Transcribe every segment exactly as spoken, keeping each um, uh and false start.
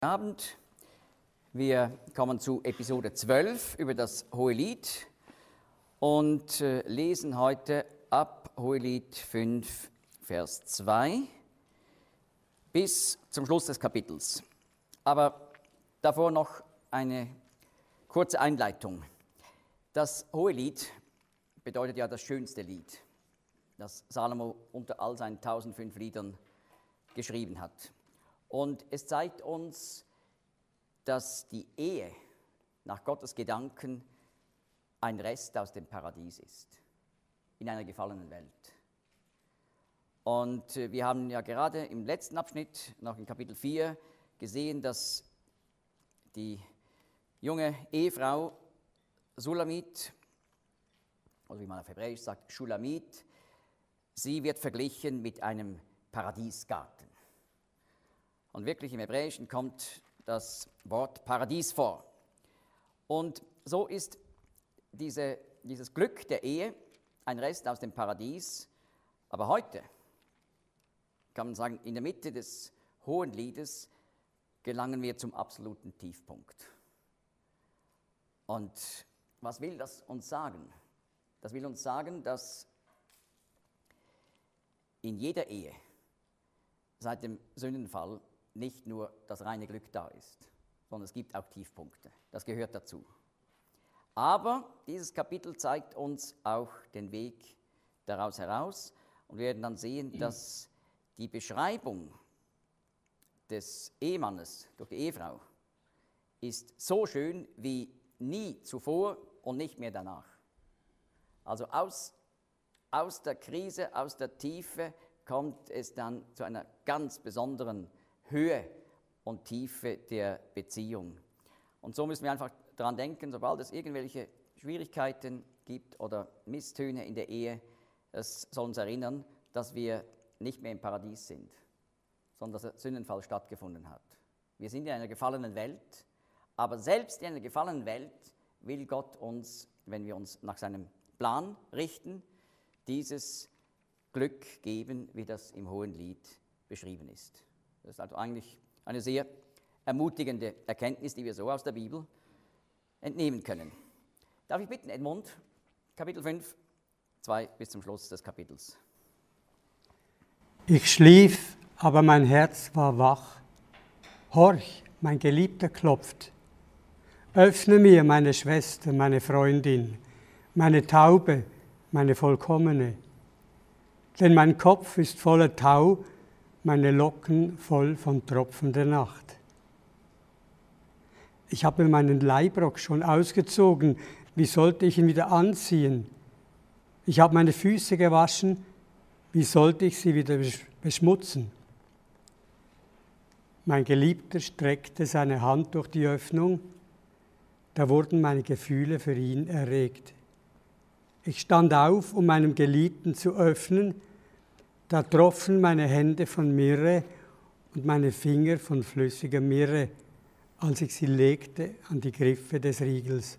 Guten Abend. Wir kommen zu Episode zwölf über das Hohelied und äh, lesen heute ab Hohelied fünf, Vers zwei bis zum Schluss des Kapitels. Aber davor noch eine kurze Einleitung. Das Hohelied bedeutet ja das schönste Lied, das Salomo unter all seinen tausendfünf Liedern geschrieben hat. Und es zeigt uns, dass die Ehe nach Gottes Gedanken ein Rest aus dem Paradies ist, in einer gefallenen Welt. Und wir haben ja gerade im letzten Abschnitt, noch in Kapitel vier, gesehen, dass die junge Ehefrau Sulamit, oder wie man auf Hebräisch sagt, Shulamit, sie wird verglichen mit einem Paradiesgarten. Und wirklich im Hebräischen kommt das Wort Paradies vor. Und so ist diese, dieses Glück der Ehe ein Rest aus dem Paradies. Aber heute, kann man sagen, in der Mitte des Hohenliedes gelangen wir zum absoluten Tiefpunkt. Und was will das uns sagen? Das will uns sagen, dass in jeder Ehe seit dem Sündenfall nicht nur das reine Glück da ist, sondern es gibt auch Tiefpunkte. Das gehört dazu. Aber dieses Kapitel zeigt uns auch den Weg daraus heraus und wir werden dann sehen, dass die Beschreibung des Ehemannes durch die Ehefrau ist so schön wie nie zuvor und nicht mehr danach. Also aus, aus der Krise, aus der Tiefe kommt es dann zu einer ganz besonderen Höhe und Tiefe der Beziehung. Und so müssen wir einfach daran denken, sobald es irgendwelche Schwierigkeiten gibt oder Misstöne in der Ehe, es soll uns erinnern, dass wir nicht mehr im Paradies sind, sondern dass der Sündenfall stattgefunden hat. Wir sind in einer gefallenen Welt, aber selbst in einer gefallenen Welt will Gott uns, wenn wir uns nach seinem Plan richten, dieses Glück geben, wie das im Hohenlied beschrieben ist. Das ist also eigentlich eine sehr ermutigende Erkenntnis, die wir so aus der Bibel entnehmen können. Darf ich bitten, Edmund, Kapitel fünf, zwei bis zum Schluss des Kapitels. Ich schlief, aber mein Herz war wach. Horch, mein Geliebter klopft. Öffne mir, meine Schwester, meine Freundin, meine Taube, meine Vollkommene. Denn mein Kopf ist voller Tau, meine Locken voll von Tropfen der Nacht. Ich habe meinen Leibrock schon ausgezogen, wie sollte ich ihn wieder anziehen? Ich habe meine Füße gewaschen, wie sollte ich sie wieder beschmutzen? Mein Geliebter streckte seine Hand durch die Öffnung, da wurden meine Gefühle für ihn erregt. Ich stand auf, um meinem Geliebten zu öffnen, da troffen meine Hände von Myrrhe und meine Finger von flüssiger Myrrhe, als ich sie legte an die Griffe des Riegels.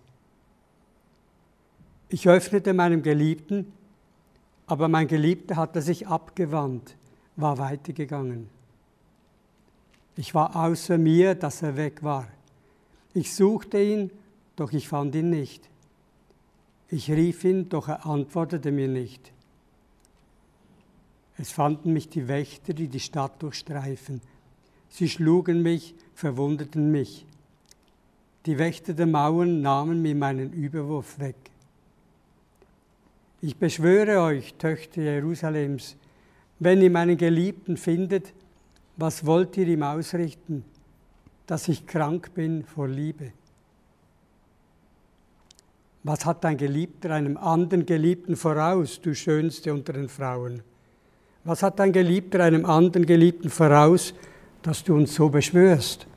Ich öffnete meinem Geliebten, aber mein Geliebter hatte sich abgewandt, war weitergegangen. Ich war außer mir, dass er weg war. Ich suchte ihn, doch ich fand ihn nicht. Ich rief ihn, doch er antwortete mir nicht. Es fanden mich die Wächter, die die Stadt durchstreifen. Sie schlugen mich, verwundeten mich. Die Wächter der Mauern nahmen mir meinen Überwurf weg. Ich beschwöre euch, Töchter Jerusalems, wenn ihr meinen Geliebten findet, was wollt ihr ihm ausrichten, dass ich krank bin vor Liebe? Was hat dein Geliebter einem anderen Geliebten voraus, du Schönste unter den Frauen? Was hat dein Geliebter einem anderen Geliebten voraus, dass du uns so beschwörst?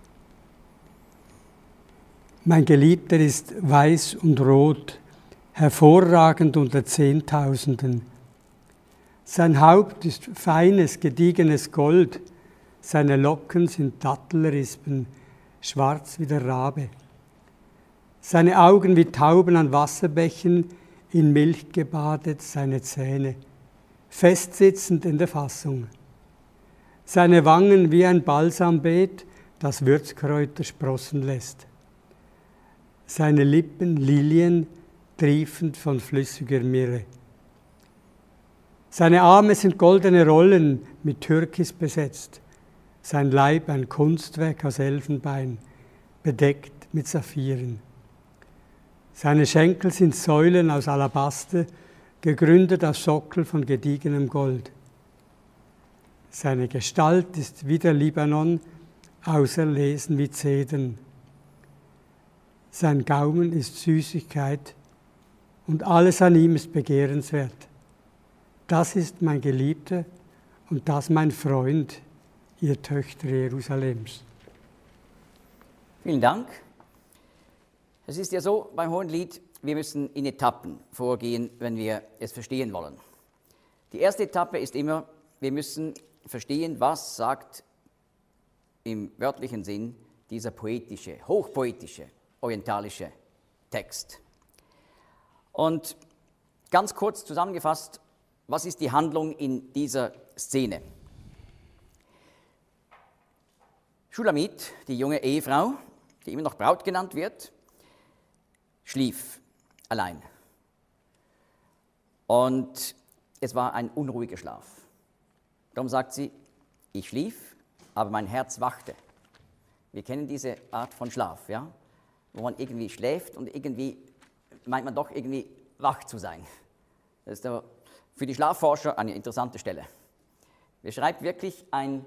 Mein Geliebter ist weiß und rot, hervorragend unter Zehntausenden. Sein Haupt ist feines, gediegenes Gold, seine Locken sind Dattelrispen, schwarz wie der Rabe. Seine Augen wie Tauben an Wasserbächen, in Milch gebadet, seine Zähne, festsitzend in der Fassung. Seine Wangen wie ein Balsambeet, das Würzkräuter sprossen lässt. Seine Lippen Lilien, triefend von flüssiger Myrrhe. Seine Arme sind goldene Rollen mit Türkis besetzt, sein Leib ein Kunstwerk aus Elfenbein, bedeckt mit Saphiren. Seine Schenkel sind Säulen aus Alabaster, gegründet auf Sockel von gediegenem Gold. Seine Gestalt ist wie der Libanon, auserlesen wie Zedern. Sein Gaumen ist Süßigkeit und alles an ihm ist begehrenswert. Das ist mein Geliebter und das mein Freund, ihr Töchter Jerusalems. Vielen Dank. Es ist ja so beim Hohenlied, wir müssen in Etappen vorgehen, wenn wir es verstehen wollen. Die erste Etappe ist immer, wir müssen verstehen, was sagt im wörtlichen Sinn dieser poetische, hochpoetische, orientalische Text. Und ganz kurz zusammengefasst, was ist die Handlung in dieser Szene? Schulamit, die junge Ehefrau, die immer noch Braut genannt wird, schlief allein. Und es war ein unruhiger Schlaf. Darum sagt sie, ich schlief, aber mein Herz wachte. Wir kennen diese Art von Schlaf, ja? Wo man irgendwie schläft und irgendwie meint man doch irgendwie wach zu sein. Das ist aber für die Schlafforscher eine interessante Stelle. Beschreibt wirklich ein,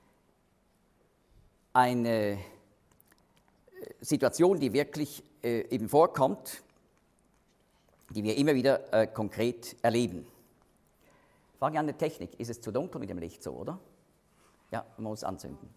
eine Situation, die wirklich äh, eben vorkommt, die wir immer wieder äh, konkret erleben. Frage an der Technik, ist es zu dunkel mit dem Licht so, oder? Ja, man muss anzünden.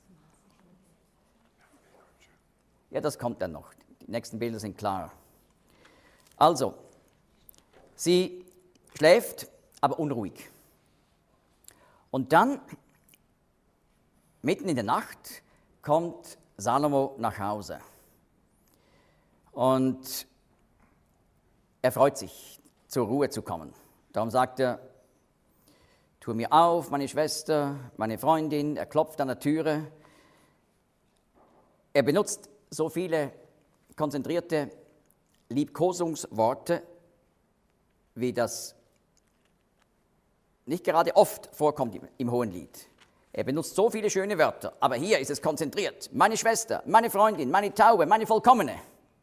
Ja, das kommt dann noch. Die nächsten Bilder sind klar. Also, sie schläft, aber unruhig. Und dann, mitten in der Nacht, kommt Salomo nach Hause. Und er freut sich, zur Ruhe zu kommen. Darum sagt er, tu mir auf, meine Schwester, meine Freundin. Er klopft an der Türe. Er benutzt so viele konzentrierte Liebkosungsworte, wie das nicht gerade oft vorkommt im, im Hohenlied. Er benutzt so viele schöne Wörter, aber hier ist es konzentriert. Meine Schwester, meine Freundin, meine Taube, meine Vollkommene.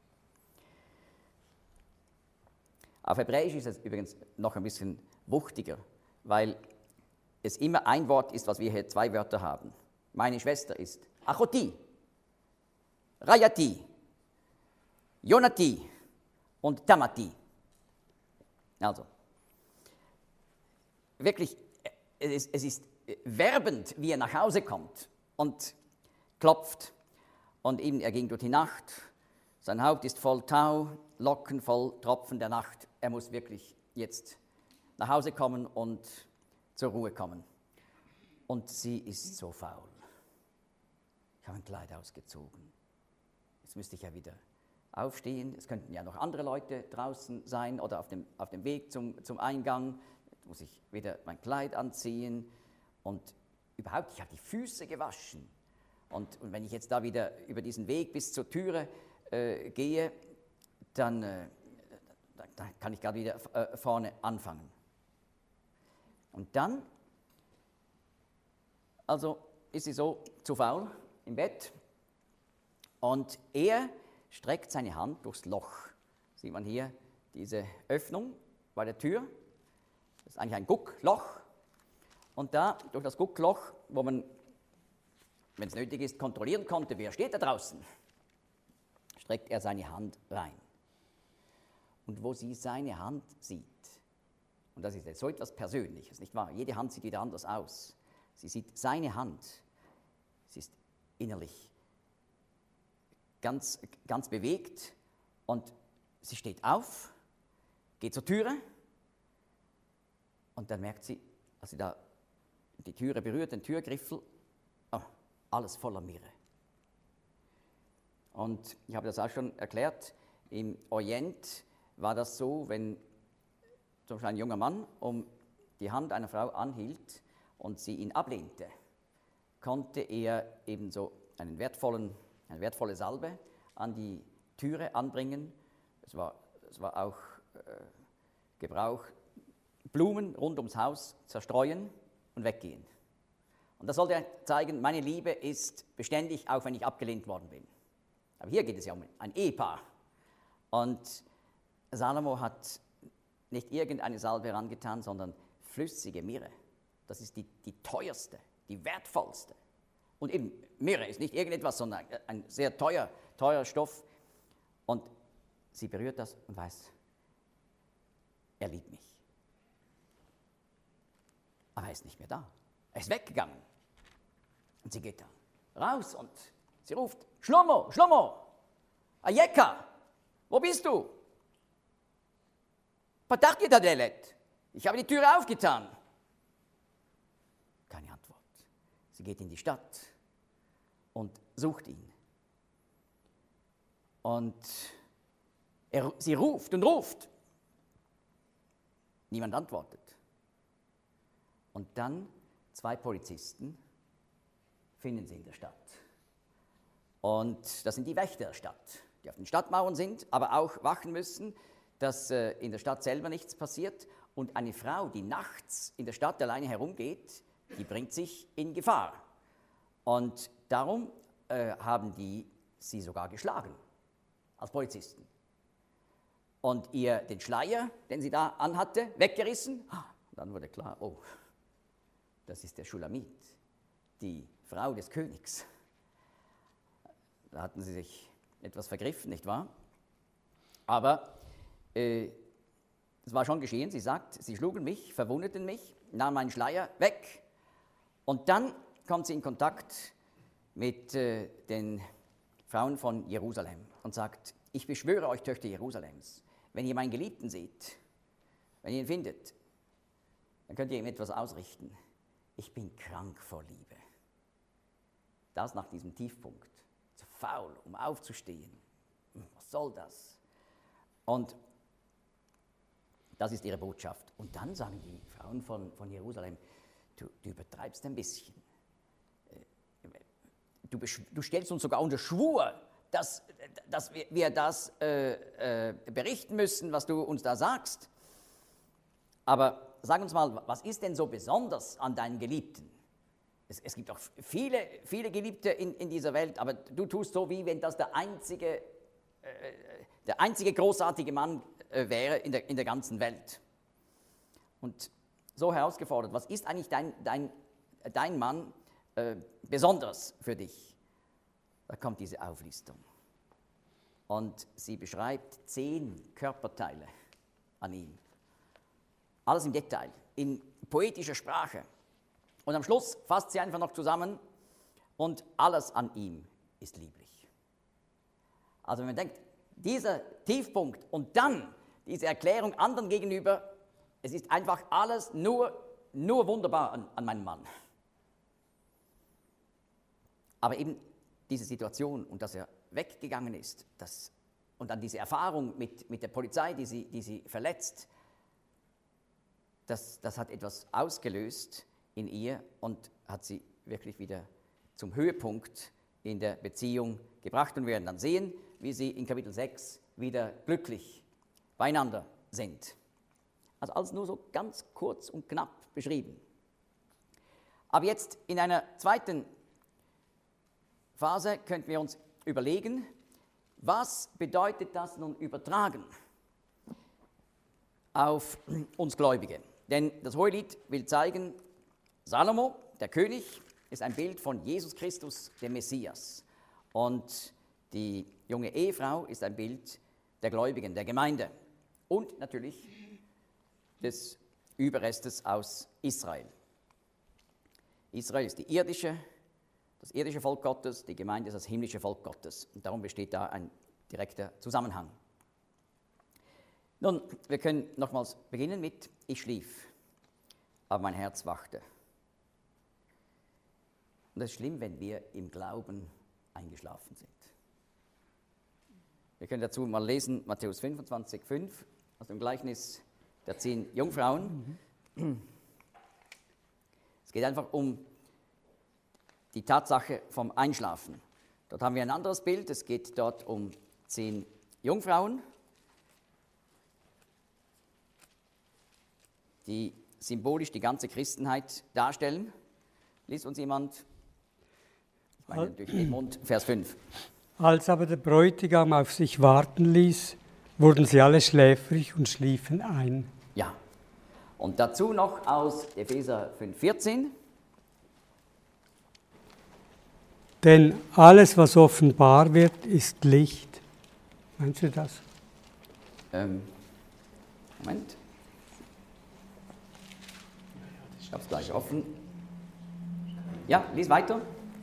Auf Hebräisch ist es übrigens noch ein bisschen wuchtiger, weil es immer ein Wort ist, was wir hier zwei Wörter haben. Meine Schwester ist Achoti, Rayati, Yonati und Tamati. Also, wirklich, es ist, es ist werbend, wie er nach Hause kommt und klopft. Und eben, er ging durch die Nacht, sein Haupt ist voll Tau, Locken voll Tropfen der Nacht. Er muss wirklich jetzt nach Hause kommen und zur Ruhe kommen. Und sie ist so faul. Ich habe ein Kleid ausgezogen. Jetzt müsste ich ja wieder aufstehen. Es könnten ja noch andere Leute draußen sein oder auf dem, auf dem Weg zum, zum Eingang. Jetzt muss ich wieder mein Kleid anziehen. Und überhaupt, ich habe die Füße gewaschen. Und, und wenn ich jetzt da wieder über diesen Weg bis zur Türe äh, gehe, dann, äh, dann kann ich gerade wieder äh, vorne anfangen. Und dann, also ist sie so zu faul im Bett und er streckt seine Hand durchs Loch. Sieht man hier diese Öffnung bei der Tür. Das ist eigentlich ein Guckloch. Und da, durch das Guckloch, wo man, wenn es nötig ist, kontrollieren konnte, wer steht da draußen, streckt er seine Hand rein. Und wo sie seine Hand sieht, und das ist jetzt so etwas Persönliches, nicht wahr? Jede Hand sieht wieder anders aus. Sie sieht seine Hand, sie ist innerlich ganz, ganz bewegt und sie steht auf, geht zur Türe und dann merkt sie, als sie da die Türe berührt, den Türgriffel, oh, alles voller Myrrhe. Und ich habe das auch schon erklärt, im Orient war das so, wenn zum Beispiel ein junger Mann um die Hand einer Frau anhielt und sie ihn ablehnte, konnte er ebenso einen wertvollen, eine wertvolle Salbe an die Türe anbringen. Es war, es war auch äh, Gebrauch, Blumen rund ums Haus zerstreuen und weggehen. Und das sollte zeigen, meine Liebe ist beständig, auch wenn ich abgelehnt worden bin. Aber hier geht es ja um ein Ehepaar. Und Salomo hat nicht irgendeine Salbe herangetan, sondern flüssige Myrrhe. Das ist die, die teuerste, die wertvollste. Und eben, Myrrhe ist nicht irgendetwas, sondern ein sehr teuer, teurer Stoff. Und sie berührt das und weiß, er liebt mich. Aber er ist nicht mehr da. Er ist weggegangen. Und sie geht da raus und sie ruft, Shlomo, Shlomo, Ayeka, wo bist du? Patach Dadelet. Ich habe die Türe aufgetan. Keine Antwort. Sie geht in die Stadt und sucht ihn. Und er, sie ruft und ruft. Niemand antwortet. Und dann zwei Polizisten finden sie in der Stadt. Und das sind die Wächter der Stadt, die auf den Stadtmauern sind, aber auch wachen müssen, dass äh, in der Stadt selber nichts passiert. Und eine Frau, die nachts in der Stadt alleine herumgeht, die bringt sich in Gefahr. Und darum äh, haben die sie sogar geschlagen, als Polizisten. Und ihr den Schleier, den sie da anhatte, weggerissen. Und dann wurde klar, oh, das ist der Schulamit, die Frau des Königs. Da hatten sie sich etwas vergriffen, nicht wahr? Aber äh, es war schon geschehen, sie sagt, sie schlugen mich, verwundeten mich, nahmen meinen Schleier weg. Und dann kommt sie in Kontakt mit äh, den Frauen von Jerusalem und sagt, ich beschwöre euch, Töchter Jerusalems, wenn ihr meinen Geliebten seht, wenn ihr ihn findet, dann könnt ihr ihm etwas ausrichten. Ich bin krank vor Liebe. Das nach diesem Tiefpunkt. Zu faul, um aufzustehen. Was soll das? Und das ist ihre Botschaft. Und dann sagen die Frauen von, von Jerusalem, du, du übertreibst ein bisschen. Du, du stellst uns sogar unter Schwur, dass, dass wir, wir das äh, äh, berichten müssen, was du uns da sagst. Aber sag uns mal, was ist denn so besonders an deinen Geliebten? Es, es gibt auch viele, viele Geliebte in, in dieser Welt, aber du tust so, wie wenn das der einzige, äh, der einzige großartige Mann äh, wäre in der, in der ganzen Welt. Und so herausgefordert, was ist eigentlich dein, dein, dein Mann äh, besonders für dich? Da kommt diese Auflistung. Und sie beschreibt zehn Körperteile an ihm. Alles im Detail, in poetischer Sprache. Und am Schluss fasst sie einfach noch zusammen und alles an ihm ist lieblich. Also wenn man denkt, dieser Tiefpunkt und dann diese Erklärung anderen gegenüber, es ist einfach alles nur, nur wunderbar an, an meinem Mann. Aber eben diese Situation und dass er weggegangen ist das, und dann diese Erfahrung mit, mit der Polizei, die sie, die sie verletzt, Das, das hat etwas ausgelöst in ihr und hat sie wirklich wieder zum Höhepunkt in der Beziehung gebracht. Und wir werden dann sehen, wie sie in Kapitel sechs wieder glücklich beieinander sind. Also alles nur so ganz kurz und knapp beschrieben. Aber jetzt in einer zweiten Phase könnten wir uns überlegen, was bedeutet das nun übertragen auf uns Gläubige? Denn das Hohelied will zeigen, Salomo, der König, ist ein Bild von Jesus Christus, dem Messias. Und die junge Ehefrau ist ein Bild der Gläubigen, der Gemeinde. Und natürlich des Überrestes aus Israel. Israel ist die irdische, das irdische Volk Gottes, die Gemeinde ist das himmlische Volk Gottes. Und darum besteht da ein direkter Zusammenhang. Nun, wir können nochmals beginnen mit, ich schlief, aber mein Herz wachte. Und es ist schlimm, wenn wir im Glauben eingeschlafen sind. Wir können dazu mal lesen, Matthäus fünfundzwanzig, fünf, aus dem Gleichnis der zehn Jungfrauen. Mhm. Es geht einfach um die Tatsache vom Einschlafen. Dort haben wir ein anderes Bild. Es geht dort um zehn Jungfrauen, die symbolisch die ganze Christenheit darstellen. Liest uns jemand? Ich meine durch den Mund, Vers fünf. Als aber der Bräutigam auf sich warten ließ, wurden sie alle schläfrig und schliefen ein. Ja. Und dazu noch aus Epheser fünf, vierzehn. Denn alles, was offenbar wird, ist Licht. Meinst du das? Ähm, Moment. Ich habe es gleich offen. Ja, lies weiter.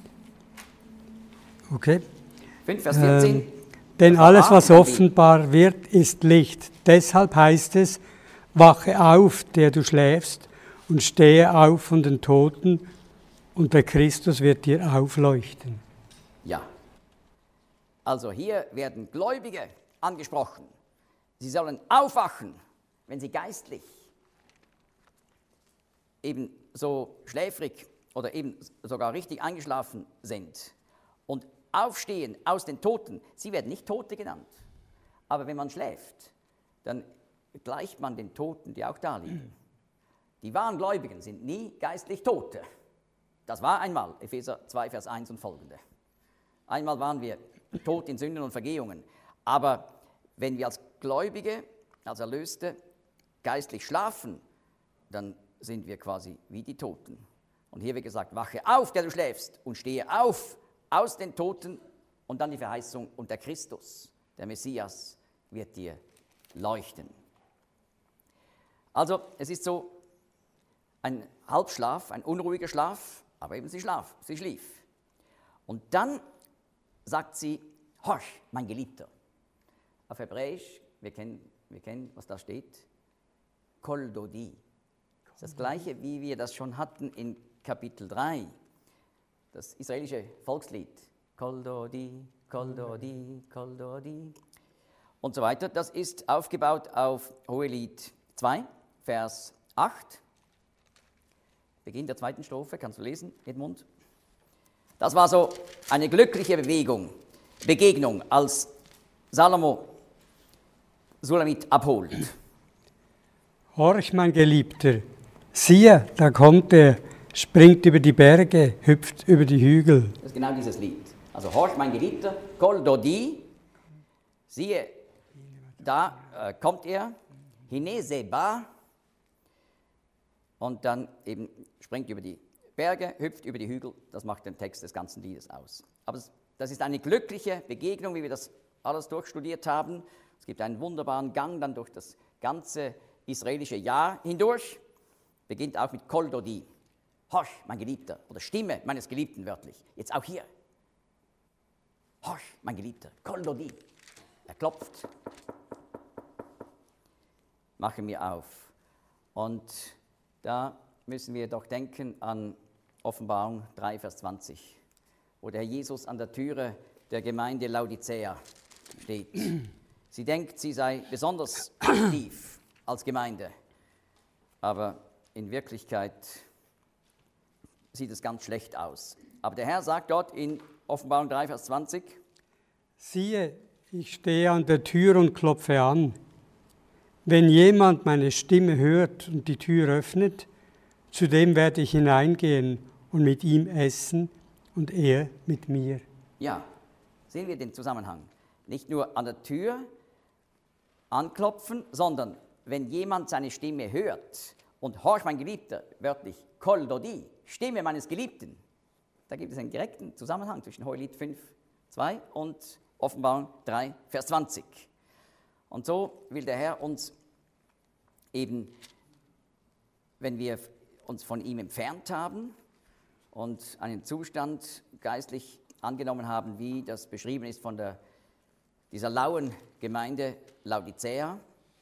Okay. fünf, Vers vierzehn. Ähm, denn alles, was offenbar wird, ist Licht. Deshalb heißt es, wache auf, der du schläfst, und stehe auf von den Toten, und der Christus wird dir aufleuchten. Ja. Also hier werden Gläubige angesprochen. Sie sollen aufwachen, wenn sie geistlich eben so schläfrig oder eben sogar richtig eingeschlafen sind und aufstehen aus den Toten. Sie werden nicht Tote genannt, aber wenn man schläft, dann gleicht man den Toten, die auch da liegen. Die wahren Gläubigen sind nie geistlich Tote. Das war einmal, Epheser zwei, Vers eins und folgende. Einmal waren wir tot in Sünden und Vergehungen, aber wenn wir als Gläubige, als Erlöste geistlich schlafen, dann sind wir quasi wie die Toten. Und hier wird gesagt, wache auf, der du schläfst, und stehe auf aus den Toten, und dann die Verheißung, und der Christus, der Messias, wird dir leuchten. Also es ist so ein Halbschlaf, ein unruhiger Schlaf, aber eben sie, schlaf, sie schlief. Und dann sagt sie, horch, mein Geliebter. Auf Hebräisch, wir kennen, wir kennen, was da steht, Kol Dodi. Das ist das Gleiche, wie wir das schon hatten in Kapitel drei, das israelische Volkslied. Kol Dodi, Kol Dodi, Kol Dodi und so weiter. Das ist aufgebaut auf Hohelied zwei, Vers acht. Beginn der zweiten Strophe, kannst du lesen, Edmund? Das war so eine glückliche Bewegung, Begegnung, als Salomo Sulamit abholt. Horch, mein Geliebter, siehe, da kommt er, springt über die Berge, hüpft über die Hügel. Das ist genau dieses Lied. Also horch, mein Geliebter, Kol Dodi, siehe, da äh, kommt er, Hine Seba, und dann eben springt über die Berge, hüpft über die Hügel, das macht den Text des ganzen Liedes aus. Aber das ist eine glückliche Begegnung, wie wir das alles durchstudiert haben. Es gibt einen wunderbaren Gang dann durch das ganze israelische Jahr hindurch. Beginnt auch mit Kol Dodi. Horch, mein Geliebter, oder Stimme meines Geliebten wörtlich. Jetzt auch hier. Horch, mein Geliebter, Kol Dodi. Er klopft. Mache mir auf. Und da müssen wir doch denken an Offenbarung drei, Vers zwanzig, wo der Herr Jesus an der Türe der Gemeinde Laodicea steht. Sie denkt, sie sei besonders aktiv als Gemeinde, aber in Wirklichkeit sieht es ganz schlecht aus. Aber der Herr sagt dort in Offenbarung drei, Vers zwanzig, siehe, ich stehe an der Tür und klopfe an. Wenn jemand meine Stimme hört und die Tür öffnet, zu dem werde ich hineingehen und mit ihm essen und er mit mir. Ja, sehen wir den Zusammenhang. Nicht nur an der Tür anklopfen, sondern wenn jemand seine Stimme hört und horch, mein Geliebter, wörtlich Kol Dodi, Stimme meines Geliebten, da gibt es einen direkten Zusammenhang zwischen Hohelied fünf, zwei und Offenbarung drei, Vers zwanzig. Und so will der Herr uns eben, wenn wir uns von ihm entfernt haben und einen Zustand geistlich angenommen haben, wie das beschrieben ist von der, dieser lauen Gemeinde Laodicea,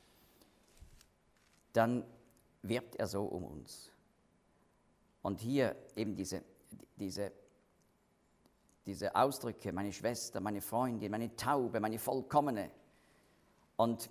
dann wirbt er so um uns. Und hier eben diese, diese, diese Ausdrücke, meine Schwester, meine Freundin, meine Taube, meine Vollkommene. Und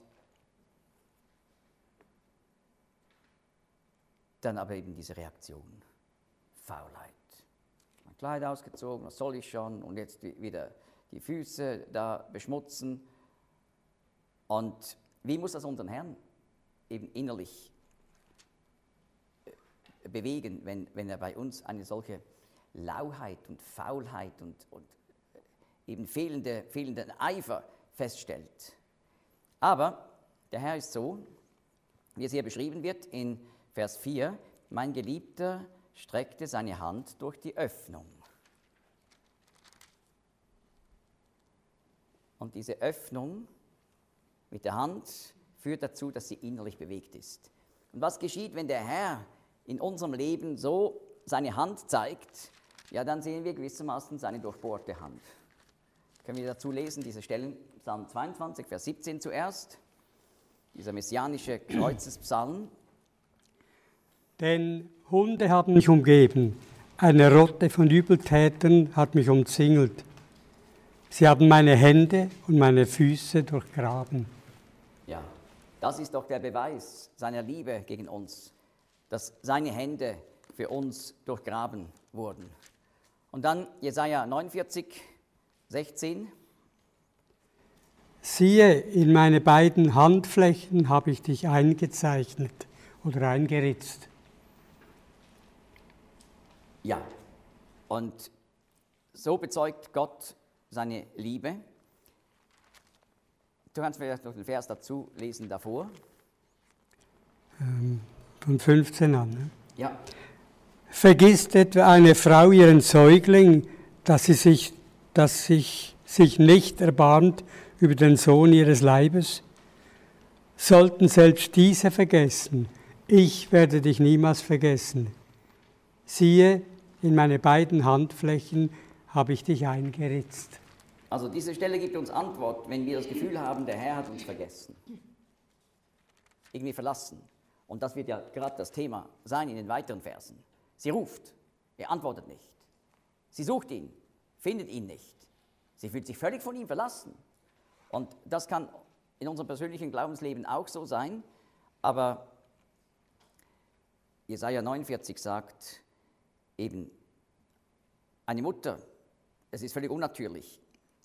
dann aber eben diese Reaktion, Faulheit. Kleid ausgezogen, was soll ich schon? Und jetzt wieder die Füße da beschmutzen. Und wie muss das unseren Herrn eben innerlich bewegen, wenn, wenn er bei uns eine solche Lauheit und Faulheit und, und eben fehlende, fehlenden Eifer feststellt. Aber der Herr ist so, wie es hier beschrieben wird in Vers vier, mein Geliebter streckte seine Hand durch die Öffnung. Und diese Öffnung mit der Hand führt dazu, dass sie innerlich bewegt ist. Und was geschieht, wenn der Herr in unserem Leben so seine Hand zeigt? Ja, dann sehen wir gewissermaßen seine durchbohrte Hand. Können wir dazu lesen, diese Stellen, Psalm zweiundzwanzig, Vers siebzehn zuerst, dieser messianische Kreuzespsalm. Denn Hunde haben mich umgeben, eine Rotte von Übeltätern hat mich umzingelt. Sie haben meine Hände und meine Füße durchgraben. Ja, das ist doch der Beweis seiner Liebe gegen uns, dass seine Hände für uns durchgraben wurden. Und dann Jesaja neunundvierzig, sechzehn. Siehe, in meine beiden Handflächen habe ich dich eingezeichnet oder eingeritzt. Ja, und so bezeugt Gott seine Liebe. Du kannst vielleicht noch den Vers dazu lesen davor. Ähm, von fünfzehn an. Ne? Ja. Vergisst etwa eine Frau ihren Säugling, dass sie sich, dass sich, sich nicht erbarmt über den Sohn ihres Leibes? Sollten selbst diese vergessen, ich werde dich niemals vergessen. Siehe, in meine beiden Handflächen habe ich dich eingeritzt. Also diese Stelle gibt uns Antwort, wenn wir das Gefühl haben, der Herr hat uns vergessen. Irgendwie verlassen. Und das wird ja gerade das Thema sein in den weiteren Versen. Sie ruft, er antwortet nicht. Sie sucht ihn, findet ihn nicht. Sie fühlt sich völlig von ihm verlassen. Und das kann in unserem persönlichen Glaubensleben auch so sein. Aber Jesaja neunundvierzig sagt eben, eine Mutter, es ist völlig unnatürlich,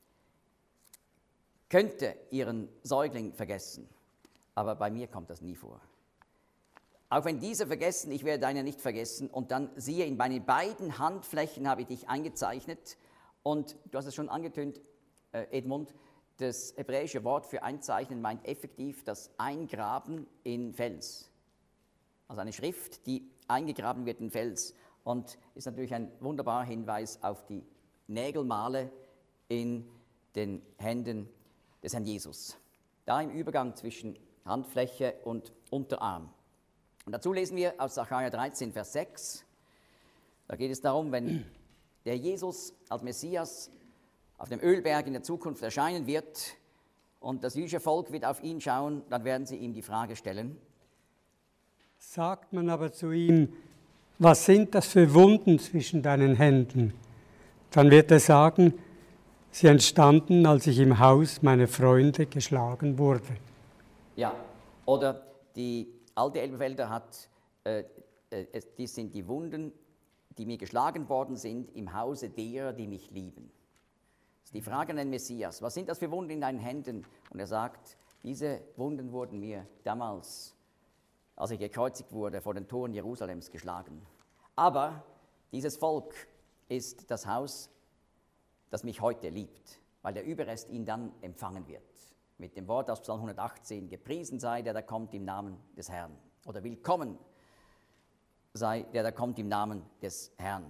könnte ihren Säugling vergessen, aber bei mir kommt das nie vor. Auch wenn diese vergessen, ich werde deine nicht vergessen. Und dann siehe, in meine beiden Handflächen habe ich dich eingezeichnet. Und du hast es schon angetönt, äh, Edmund, das hebräische Wort für einzeichnen meint effektiv das Eingraben in Fels. Also eine Schrift, die eingegraben wird in Fels. Und ist natürlich ein wunderbarer Hinweis auf die Nägelmale in den Händen des Herrn Jesus. Da im Übergang zwischen Handfläche und Unterarm. Und dazu lesen wir aus Sacharja dreizehn, Vers sechs. Da geht es darum, wenn der Jesus als Messias auf dem Ölberg in der Zukunft erscheinen wird und das jüdische Volk wird auf ihn schauen, dann werden sie ihm die Frage stellen. Sagt man aber zu ihm, was sind das für Wunden zwischen deinen Händen? Dann wird er sagen, sie entstanden, als ich im Haus meiner Freunde geschlagen wurde. Ja, oder die alte Elberfelder hat, äh, äh, dies sind die Wunden, die mir geschlagen worden sind im Hause derer, die mich lieben. Das ist die Frage an den Messias, was sind das für Wunden in deinen Händen? Und er sagt, diese Wunden wurden mir damals, als ich gekreuzigt wurde, vor den Toren Jerusalems geschlagen. Aber dieses Volk ist das Haus, das mich heute liebt, weil der Überrest ihn dann empfangen wird. Mit dem Wort aus Psalm hundertachtzehn, gepriesen sei, der da kommt im Namen des Herrn. Oder willkommen sei, der da kommt im Namen des Herrn.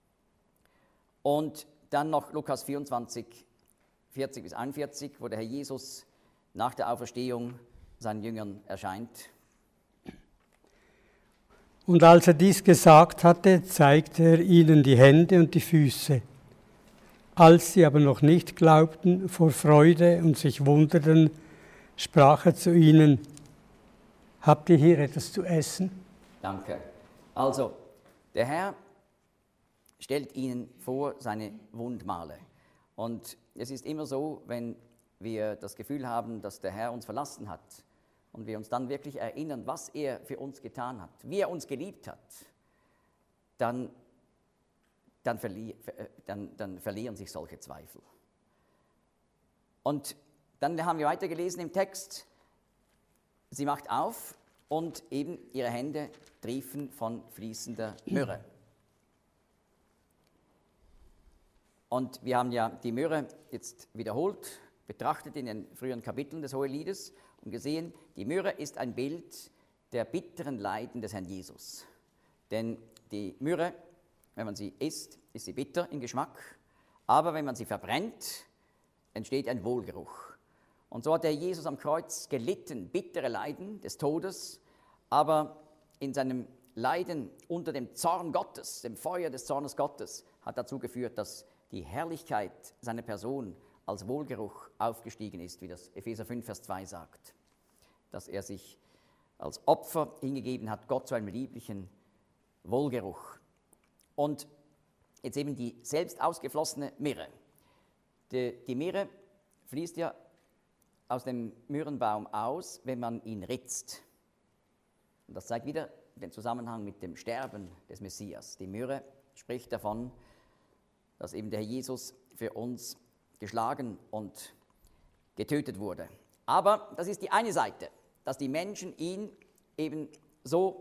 Und dann noch Lukas vierundzwanzig, vierzig bis einundvierzig, wo der Herr Jesus nach der Auferstehung seinen Jüngern erscheint. Und als er dies gesagt hatte, zeigte er ihnen die Hände und die Füße. Als sie aber noch nicht glaubten vor Freude und sich wunderten, sprach er zu ihnen, habt ihr hier etwas zu essen? Danke. Also, der Herr stellt ihnen vor seine Wundmale. Und es ist immer so, wenn wir das Gefühl haben, dass der Herr uns verlassen hat und wir uns dann wirklich erinnern, was er für uns getan hat, wie er uns geliebt hat, dann dann, verli dann, dann verlieren sich solche Zweifel. Und dann haben wir weitergelesen im Text, sie macht auf und eben ihre Hände triefen von fließender Myrrhe. Und wir haben ja die Myrrhe jetzt wiederholt betrachtet in den früheren Kapiteln des Hoheliedes und gesehen, die Myrrhe ist ein Bild der bitteren Leiden des Herrn Jesus. Denn die Myrrhe, wenn man sie isst, ist sie bitter im Geschmack, aber wenn man sie verbrennt, entsteht ein Wohlgeruch. Und so hat der Jesus am Kreuz gelitten, bittere Leiden des Todes, aber in seinem Leiden unter dem Zorn Gottes, dem Feuer des Zornes Gottes, hat dazu geführt, dass die Herrlichkeit seiner Person als Wohlgeruch aufgestiegen ist, wie das Epheser fünf, Vers zwei sagt. Dass er sich als Opfer hingegeben hat, Gott zu einem lieblichen Wohlgeruch. Und jetzt eben die selbst ausgeflossene Myrrhe. Die, die Myrrhe fließt ja aus dem Myrrhenbaum aus, wenn man ihn ritzt. Und das zeigt wieder den Zusammenhang mit dem Sterben des Messias. Die Myrrhe spricht davon, dass eben der Herr Jesus für uns geschlagen und getötet wurde. Aber das ist die eine Seite, dass die Menschen ihn eben so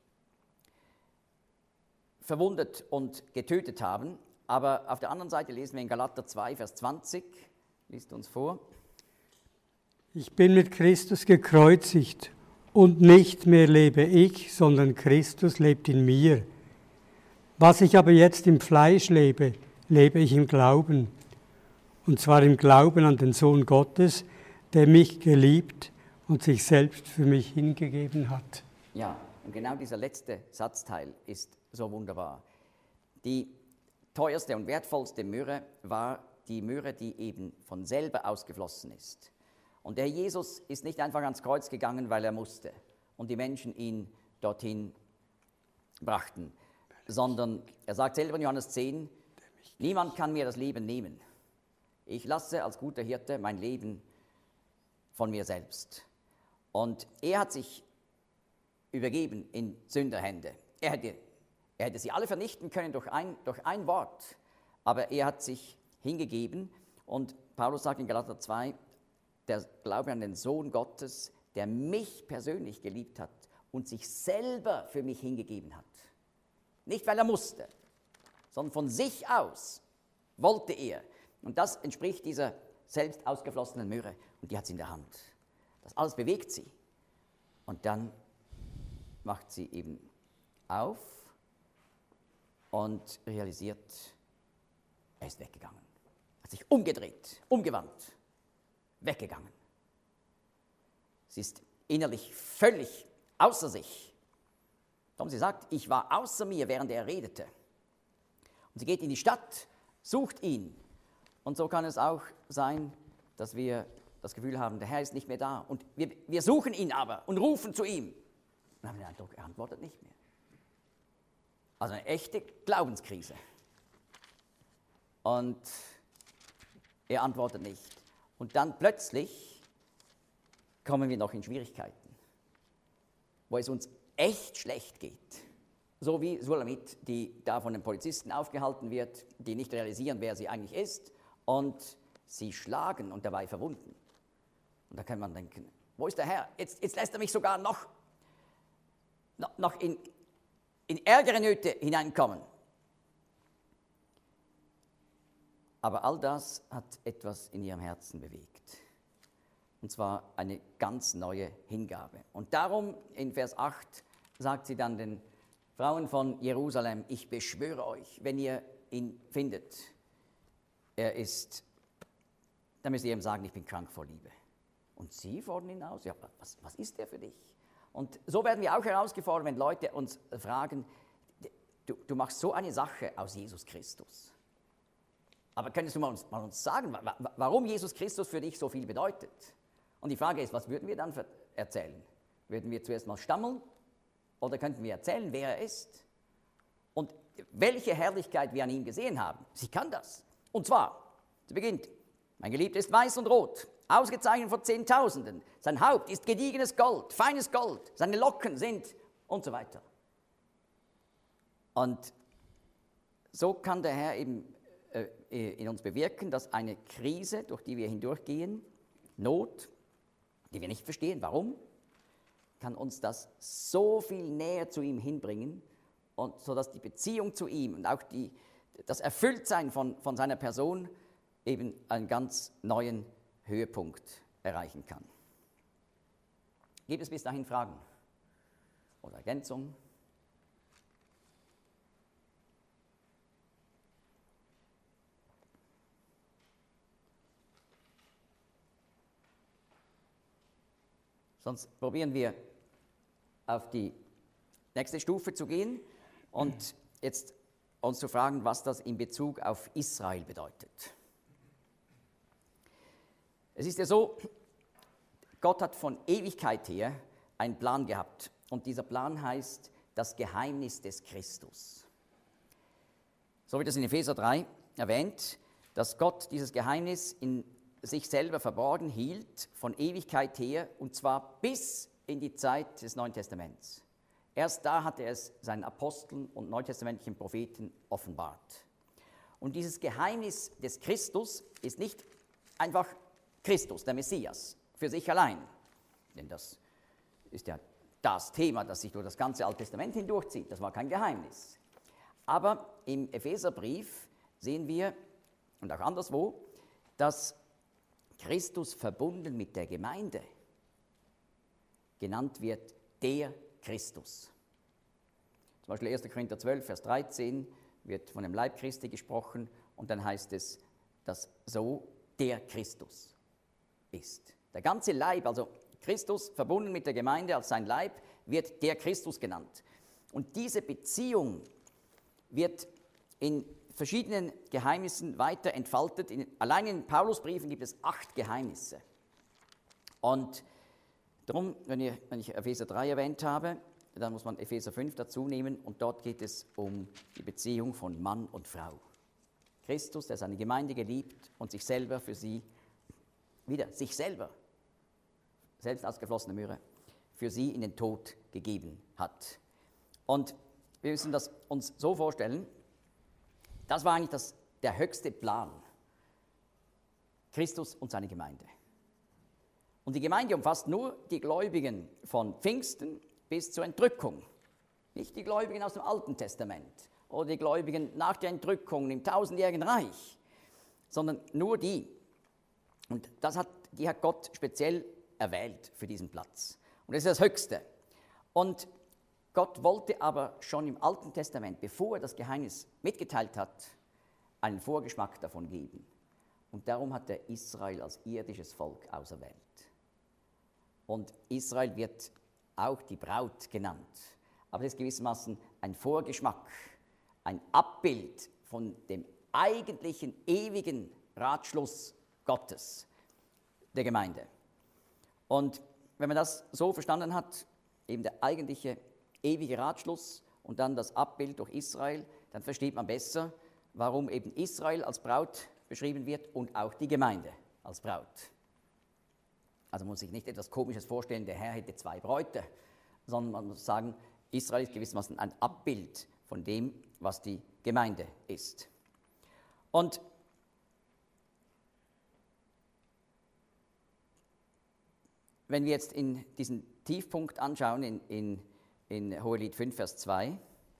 verwundet und getötet haben. Aber auf der anderen Seite lesen wir in Galater zwei, Vers zwanzig, liest uns vor. Ich bin mit Christus gekreuzigt und nicht mehr lebe ich, sondern Christus lebt in mir. Was ich aber jetzt im Fleisch lebe, lebe ich im Glauben. Und zwar im Glauben an den Sohn Gottes, der mich geliebt und sich selbst für mich hingegeben hat. Ja, und genau dieser letzte Satzteil ist so wunderbar. Die teuerste und wertvollste Myrrhe war die Myrrhe, die eben von selber ausgeflossen ist. Und der Jesus ist nicht einfach ans Kreuz gegangen, weil er musste und die Menschen ihn dorthin brachten, sondern er sagt selber in Johannes zehn, niemand kann mir das Leben nehmen. Ich lasse als guter Hirte mein Leben von mir selbst. Und er hat sich übergeben in Sünderhände. Er hätte, er hätte sie alle vernichten können durch ein, durch ein Wort, aber er hat sich hingegeben. Und Paulus sagt in Galater zwei, der Glaube an den Sohn Gottes, der mich persönlich geliebt hat und sich selber für mich hingegeben hat. Nicht, weil er musste, sondern von sich aus wollte er. Und das entspricht dieser selbst ausgeflossenen Myrrhe. Und die hat sie in der Hand. Das alles bewegt sie. Und dann macht sie eben auf und realisiert, er ist weggegangen. Hat sich umgedreht, umgewandt, weggegangen. Sie ist innerlich völlig außer sich. Darum sie sagt, ich war außer mir, während er redete. Und sie geht in die Stadt, sucht ihn. Und so kann es auch sein, dass wir das Gefühl haben, der Herr ist nicht mehr da. Und wir, wir suchen ihn aber und rufen zu ihm. Und haben den Eindruck, er antwortet nicht mehr. Also eine echte Glaubenskrise. Und er antwortet nicht. Und dann plötzlich kommen wir noch in Schwierigkeiten, wo es uns echt schlecht geht. So wie Sulamit, die da von den Polizisten aufgehalten wird, die nicht realisieren, wer sie eigentlich ist, und sie schlagen und dabei verwunden. Und da kann man denken, wo ist der Herr? Jetzt, jetzt lässt er mich sogar noch, noch, noch in, in ärgere Nöte hineinkommen. Aber all das hat etwas in ihrem Herzen bewegt. Und zwar eine ganz neue Hingabe. Und darum in Vers acht sagt sie dann den Frauen von Jerusalem, ich beschwöre euch, wenn ihr ihn findet, er ist, dann müsst ihr ihm sagen, ich bin krank vor Liebe. Und sie fordern ihn aus, ja, was, was ist der für dich? Und so werden wir auch herausgefordert, wenn Leute uns fragen, du, du machst so eine Sache aus Jesus Christus. Aber könntest du mal uns, mal uns sagen, warum Jesus Christus für dich so viel bedeutet? Und die Frage ist, was würden wir dann erzählen? Würden wir zuerst mal stammeln oder könnten wir erzählen, wer er ist? Und welche Herrlichkeit wir an ihm gesehen haben? Sie kann das. Und zwar, sie beginnt, mein Geliebter ist weiß und rot, ausgezeichnet von Zehntausenden. Sein Haupt ist gediegenes Gold, feines Gold, seine Locken sind und so weiter. Und so kann der Herr eben äh, in uns bewirken, dass eine Krise, durch die wir hindurchgehen, Not, die wir nicht verstehen, warum, kann uns das so viel näher zu ihm hinbringen, und sodass die Beziehung zu ihm und auch die, das Erfülltsein von, von seiner Person eben einen ganz neuen Höhepunkt erreichen kann. Gibt es bis dahin Fragen oder Ergänzungen? Sonst probieren wir auf die nächste Stufe zu gehen und jetzt uns zu fragen, was das in Bezug auf Israel bedeutet. Es ist ja so, Gott hat von Ewigkeit her einen Plan gehabt und dieser Plan heißt das Geheimnis des Christus. So wird es in Epheser drei erwähnt, dass Gott dieses Geheimnis in sich selber verborgen hielt, von Ewigkeit her, und zwar bis in die Zeit des Neuen Testaments. Erst da hat er es seinen Aposteln und neutestamentlichen Propheten offenbart. Und dieses Geheimnis des Christus ist nicht einfach Christus, der Messias, für sich allein. Denn das ist ja das Thema, das sich durch das ganze Alte Testament hindurchzieht. Das war kein Geheimnis. Aber im Epheserbrief sehen wir, und auch anderswo, dass Christus verbunden mit der Gemeinde genannt wird, der Christus. Zum Beispiel erster Korinther zwölf, Vers dreizehn wird von dem Leib Christi gesprochen und dann heißt es, dass so der Christus ist. Der ganze Leib, also Christus verbunden mit der Gemeinde als sein Leib, wird der Christus genannt. Und diese Beziehung wird in verschiedenen Geheimnissen weiter entfaltet. In, allein in Paulusbriefen gibt es acht Geheimnisse. Und darum, wenn, ihr, wenn ich Epheser drei erwähnt habe, dann muss man Epheser fünf dazu nehmen und dort geht es um die Beziehung von Mann und Frau. Christus, der seine Gemeinde geliebt und sich selber für sie, wieder sich selber, selbst ausgeflossene Möhre, für sie in den Tod gegeben hat. Und wir müssen das uns so vorstellen, das war eigentlich das, der höchste Plan. Christus und seine Gemeinde. Und die Gemeinde umfasst nur die Gläubigen von Pfingsten bis zur Entrückung. Nicht die Gläubigen aus dem Alten Testament oder die Gläubigen nach der Entrückung im tausendjährigen Reich, sondern nur die. Und das hat, die hat Gott speziell erwählt für diesen Platz. Und das ist das Höchste. Und Gott wollte aber schon im Alten Testament, bevor er das Geheimnis mitgeteilt hat, einen Vorgeschmack davon geben. Und darum hat er Israel als irdisches Volk auserwählt. Und Israel wird auch die Braut genannt. Aber das ist gewissermaßen ein Vorgeschmack, ein Abbild von dem eigentlichen, ewigen Ratschluss Gottes, der Gemeinde. Und wenn man das so verstanden hat, eben der eigentliche ewige Ratschluss und dann das Abbild durch Israel, dann versteht man besser, warum eben Israel als Braut beschrieben wird und auch die Gemeinde als Braut. Also man muss sich nicht etwas Komisches vorstellen, der Herr hätte zwei Bräute, sondern man muss sagen, Israel ist gewissermaßen ein Abbild von dem, was die Gemeinde ist. Und wenn wir jetzt in diesen Tiefpunkt anschauen, in, in, in Hohelied fünf, Vers zwei,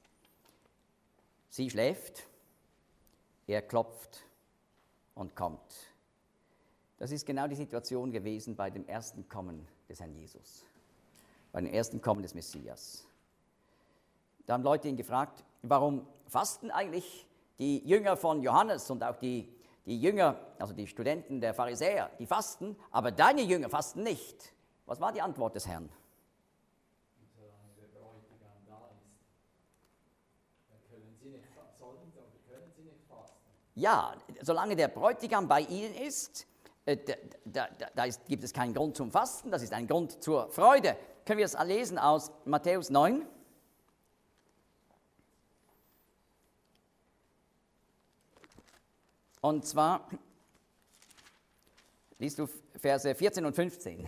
sie schläft, er klopft und kommt. Das ist genau die Situation gewesen bei dem ersten Kommen des Herrn Jesus, bei dem ersten Kommen des Messias. Da haben Leute ihn gefragt, warum fasten eigentlich die Jünger von Johannes und auch die, die Jünger, also die Studenten der Pharisäer, die fasten, aber deine Jünger fasten nicht. Was war die Antwort des Herrn? Solange der Bräutigam da ist, dann können sie nicht, sollen oder können sie nicht fasten. Ja, solange der Bräutigam bei ihnen ist, äh, da, da, da ist, gibt es keinen Grund zum Fasten, das ist ein Grund zur Freude. Können wir es lesen aus Matthäus neun? Und zwar liest du Verse vierzehn und fünfzehn.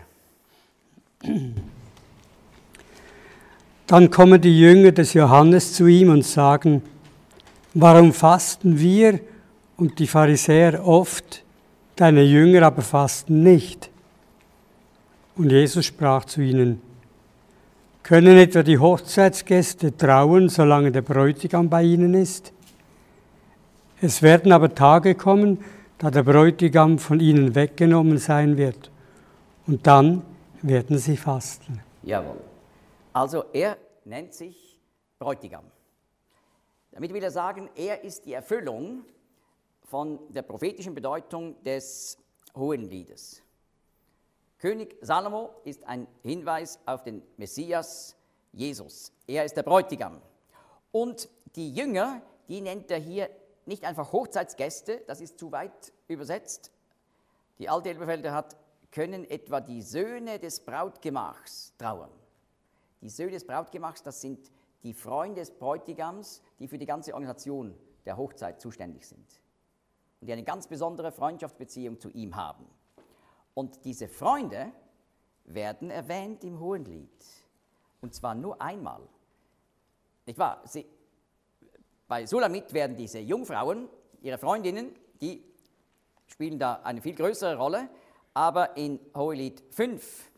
Dann kommen die Jünger des Johannes zu ihm und sagen, warum fasten wir und die Pharisäer oft, deine Jünger aber fasten nicht? Und Jesus sprach zu ihnen, können etwa die Hochzeitsgäste trauen, solange der Bräutigam bei ihnen ist? Es werden aber Tage kommen, da der Bräutigam von ihnen weggenommen sein wird. Und dann werden sie fasten. Jawohl. Also er nennt sich Bräutigam. Damit will er sagen, er ist die Erfüllung von der prophetischen Bedeutung des Hohenliedes. König Salomo ist ein Hinweis auf den Messias Jesus. Er ist der Bräutigam. Und die Jünger, die nennt er hier nicht einfach Hochzeitsgäste, das ist zu weit übersetzt. Die alte Elberfelder hat, können etwa die Söhne des Brautgemachs trauern. Die Söhne des Brautgemachs, das sind die Freunde des Bräutigams, die für die ganze Organisation der Hochzeit zuständig sind und die eine ganz besondere Freundschaftsbeziehung zu ihm haben. Und diese Freunde werden erwähnt im Hohenlied, und zwar nur einmal. Nicht wahr? Sie, bei Sulamit werden diese Jungfrauen, ihre Freundinnen, die spielen da eine viel größere Rolle, aber in Hohelied fünf,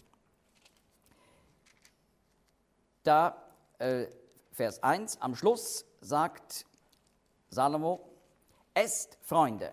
da äh, Vers eins, am Schluss sagt Salomo, esst, Freunde,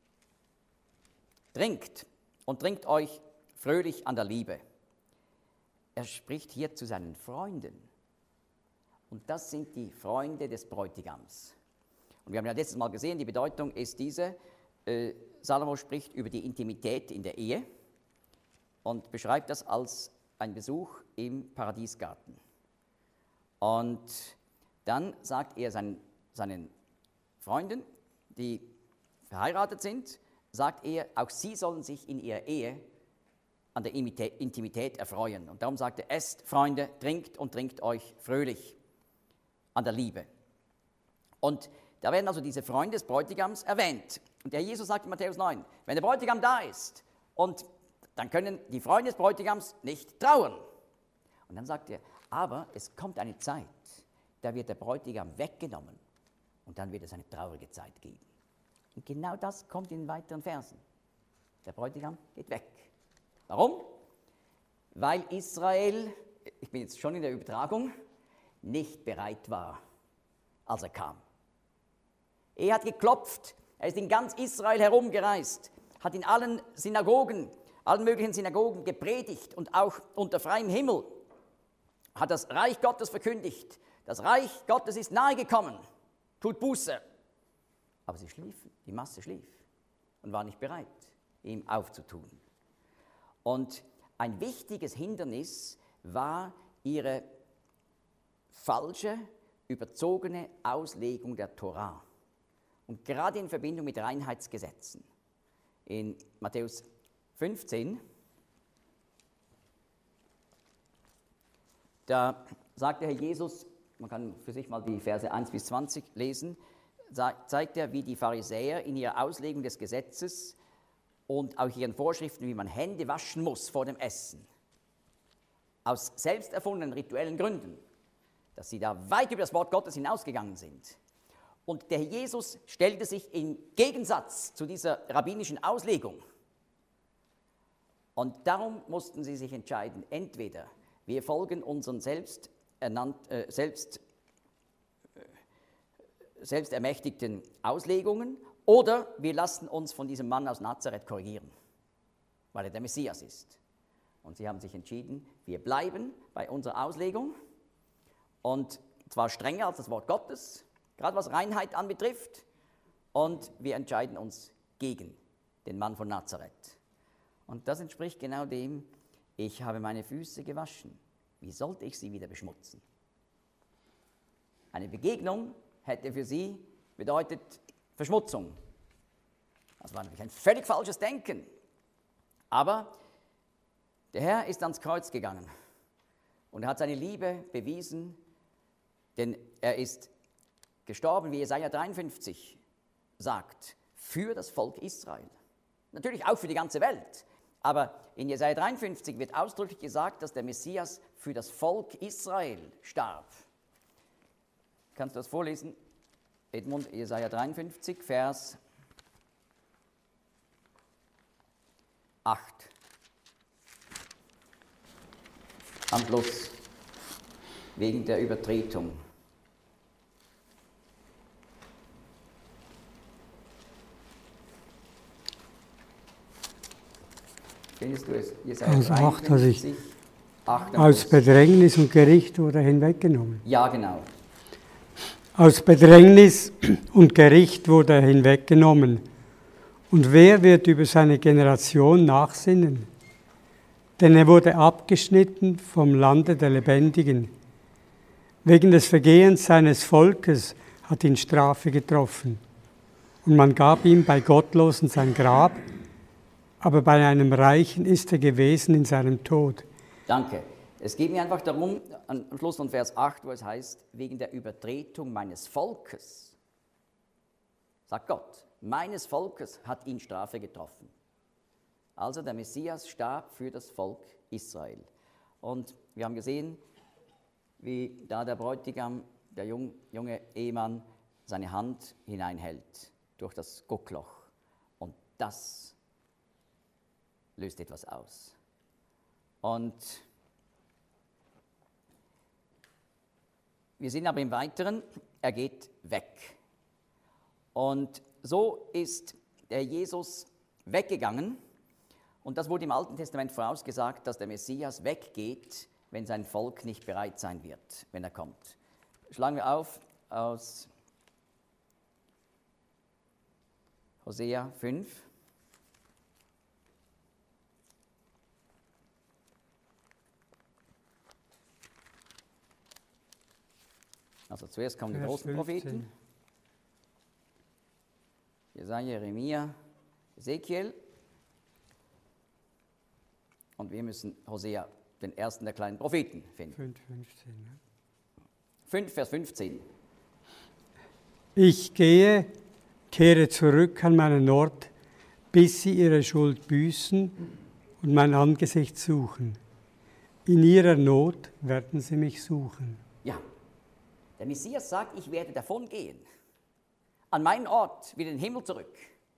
trinkt und trinkt euch fröhlich an der Liebe. Er spricht hier zu seinen Freunden. Und das sind die Freunde des Bräutigams. Und wir haben ja letztes Mal gesehen, die Bedeutung ist diese, äh, Salomo spricht über die Intimität in der Ehe und beschreibt das als ein Besuch im Paradiesgarten. Und dann sagt er seinen, seinen Freunden, die verheiratet sind, sagt er, auch sie sollen sich in ihrer Ehe an der Intimität erfreuen. Und darum sagt er, esst, Freunde, trinkt und trinkt euch fröhlich an der Liebe. Und da werden also diese Freunde des Bräutigams erwähnt. Und der Jesus sagt in Matthäus neun, wenn der Bräutigam da ist, und dann können die Freunde des Bräutigams nicht trauern. Und dann sagt er, aber es kommt eine Zeit, da wird der Bräutigam weggenommen und dann wird es eine traurige Zeit geben. Und genau das kommt in den weiteren Versen. Der Bräutigam geht weg. Warum? Weil Israel, ich bin jetzt schon in der Übertragung, nicht bereit war, als er kam. Er hat geklopft, er ist in ganz Israel herumgereist, hat in allen Synagogen, allen möglichen Synagogen gepredigt und auch unter freiem Himmel hat das Reich Gottes verkündigt. Das Reich Gottes ist nahegekommen, tut Buße. Aber sie schliefen, die Masse schlief und war nicht bereit, ihm aufzutun. Und ein wichtiges Hindernis war ihre falsche, überzogene Auslegung der Tora. Und gerade in Verbindung mit Reinheitsgesetzen. In Matthäus fünfzehn, da sagt der Herr Jesus, man kann für sich mal die Verse eins bis zwanzig lesen, zeigt er, wie die Pharisäer in ihrer Auslegung des Gesetzes und auch ihren Vorschriften, wie man Hände waschen muss vor dem Essen, aus selbst erfundenen rituellen Gründen, dass sie da weit über das Wort Gottes hinausgegangen sind. Und der Herr Jesus stellte sich im Gegensatz zu dieser rabbinischen Auslegung. Und darum mussten sie sich entscheiden, entweder wir folgen unseren selbst, ernannt, äh, selbst, äh, selbstermächtigten Auslegungen oder wir lassen uns von diesem Mann aus Nazareth korrigieren, weil er der Messias ist. Und sie haben sich entschieden, wir bleiben bei unserer Auslegung und zwar strenger als das Wort Gottes, gerade was Reinheit anbetrifft, und wir entscheiden uns gegen den Mann von Nazareth. Und das entspricht genau dem, ich habe meine Füße gewaschen. Wie sollte ich sie wieder beschmutzen? Eine Begegnung hätte für sie bedeutet Verschmutzung. Das war natürlich ein völlig falsches Denken. Aber der Herr ist ans Kreuz gegangen und er hat seine Liebe bewiesen, denn er ist gestorben, wie Jesaja dreiundfünfzig sagt, für das Volk Israel. Natürlich auch für die ganze Welt. Aber in Jesaja dreiundfünfzig wird ausdrücklich gesagt, dass der Messias für das Volk Israel starb. Kannst du das vorlesen? Edmund, Jesaja dreiundfünfzig, Vers acht. Am Schluss, wegen der Übertretung. Findest du es? Jesaja Also acht, dass ich dreiundfünfzig, acht am aus Schluss. Bedrängnis und Gericht wurde er hinweggenommen. Ja, genau. Aus Bedrängnis und Gericht wurde er hinweggenommen. Und wer wird über seine Generation nachsinnen? Denn er wurde abgeschnitten vom Lande der Lebendigen. Wegen des Vergehens seines Volkes hat ihn Strafe getroffen. Und man gab ihm bei Gottlosen sein Grab, aber bei einem Reichen ist er gewesen in seinem Tod. Danke. Es geht mir einfach darum, am Schluss von Vers acht, wo es heißt, wegen der Übertretung meines Volkes, sagt Gott, meines Volkes hat ihn Strafe getroffen. Also der Messias starb für das Volk Israel. Und wir haben gesehen, wie da der Bräutigam, der jung, junge Ehemann, seine Hand hineinhält durch das Guckloch. Und das löst etwas aus. Und wir sehen aber im Weiteren, er geht weg. Und so ist der Jesus weggegangen. Und das wurde im Alten Testament vorausgesagt, dass der Messias weggeht, wenn sein Volk nicht bereit sein wird, wenn er kommt. Schlagen wir auf aus Hosea fünf. Also zuerst kommen die Vers großen Propheten. fünfzehn. Jesaja, Jeremia, Ezekiel. Und wir müssen Hosea, den ersten der kleinen Propheten, finden. fünf, fünfzehn. Ne? fünf, Vers fünfzehn. Ich gehe, kehre zurück an meinen Ort, bis sie ihre Schuld büßen und mein Angesicht suchen. In ihrer Not werden sie mich suchen. Ja, der Messias sagt, ich werde davon gehen, an meinen Ort, wieder in den Himmel zurück.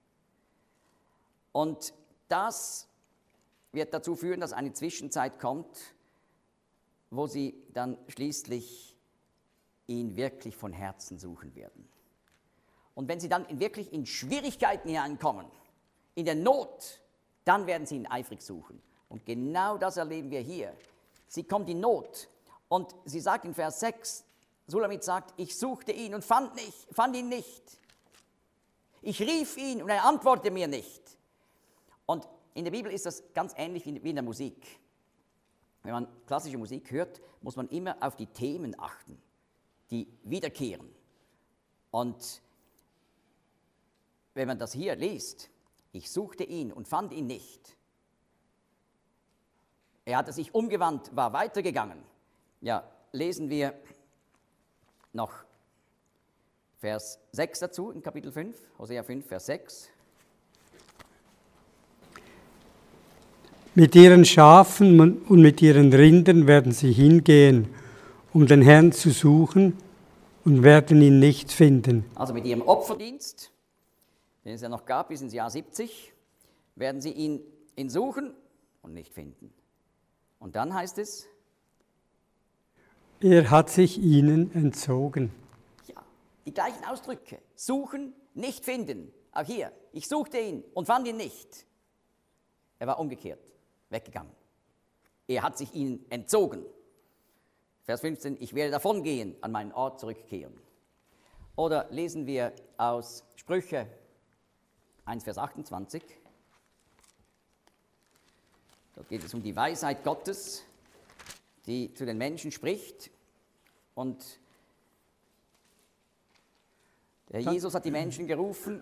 Und das wird dazu führen, dass eine Zwischenzeit kommt, wo sie dann schließlich ihn wirklich von Herzen suchen werden. Und wenn sie dann wirklich in Schwierigkeiten hineinkommen, in der Not, dann werden sie ihn eifrig suchen. Und genau das erleben wir hier. Sie kommt in Not und sie sagt in Vers sechs, Sulamit sagt, ich suchte ihn und fand, nicht, fand ihn nicht. Ich rief ihn und er antwortete mir nicht. Und in der Bibel ist das ganz ähnlich wie in der Musik. Wenn man klassische Musik hört, muss man immer auf die Themen achten, die wiederkehren. Und wenn man das hier liest, ich suchte ihn und fand ihn nicht. Er hatte sich umgewandt, war weitergegangen. Ja, lesen wir noch Vers sechs dazu in Kapitel fünf, Hosea fünf, Vers sechs. Mit ihren Schafen und mit ihren Rindern werden sie hingehen, um den Herrn zu suchen und werden ihn nicht finden. Also mit ihrem Opferdienst, den es ja noch gab bis ins Jahr siebzig, werden sie ihn, ihn suchen und nicht finden. Und dann heißt es, er hat sich ihnen entzogen. ja, die gleichen Ausdrücke, suchen, nicht finden. Auch hier, ich suchte ihn und fand ihn nicht. Er war umgekehrt, weggegangen. Er hat sich ihnen entzogen. Vers fünfzehn, ich werde davon gehen, an meinen Ort zurückkehren. Oder lesen wir aus Sprüche eins, Vers achtundzwanzig. Dort geht es um die Weisheit Gottes, die zu den Menschen spricht. Und der Jesus hat die Menschen gerufen.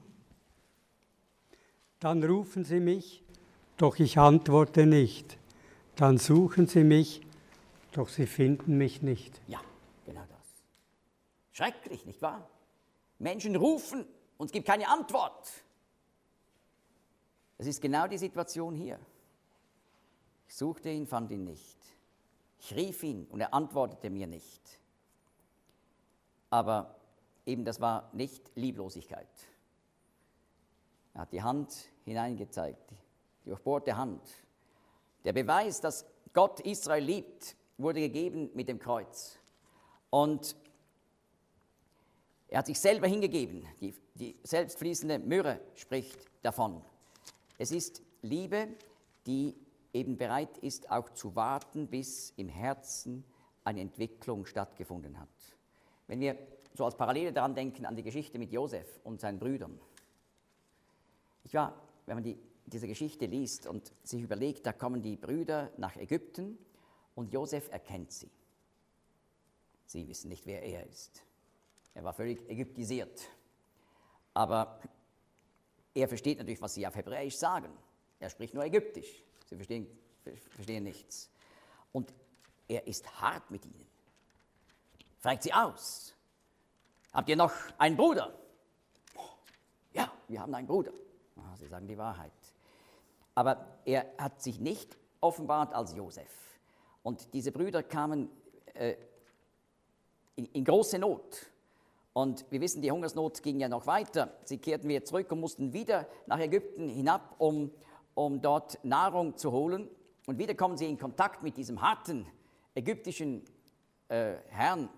Dann rufen sie mich, doch ich antworte nicht. Dann suchen sie mich, doch sie finden mich nicht. Ja, genau das. Schrecklich, nicht wahr? Menschen rufen und es gibt keine Antwort. Das ist genau die Situation hier. Ich suchte ihn, fand ihn nicht. Ich rief ihn und er antwortete mir nicht. Aber eben, das war nicht Lieblosigkeit. Er hat die Hand hineingezeigt, die durchbohrte Hand. Der Beweis, dass Gott Israel liebt, wurde gegeben mit dem Kreuz. Und er hat sich selber hingegeben. Die, die selbstfließende Myrrhe spricht davon. Es ist Liebe, die eben bereit ist, auch zu warten, bis im Herzen eine Entwicklung stattgefunden hat. Wenn wir so als Parallele daran denken, an die Geschichte mit Josef und seinen Brüdern. Ich war, wenn man die, diese Geschichte liest und sich überlegt, da kommen die Brüder nach Ägypten und Josef erkennt sie. Sie wissen nicht, wer er ist. Er war völlig ägyptisiert. Aber er versteht natürlich, was sie auf Hebräisch sagen. Er spricht nur Ägyptisch. Sie verstehen, verstehen nichts. Und er ist hart mit ihnen. Fragt sie aus. Habt ihr noch einen Bruder? Ja, wir haben einen Bruder. Ah, sie sagen die Wahrheit. Aber er hat sich nicht offenbart als Josef. Und diese Brüder kamen äh, in, in große Not. Und wir wissen, die Hungersnot ging ja noch weiter. Sie kehrten wieder zurück und mussten wieder nach Ägypten hinab, um, um dort Nahrung zu holen. Und wieder kommen sie in Kontakt mit diesem harten ägyptischen äh, Herrn.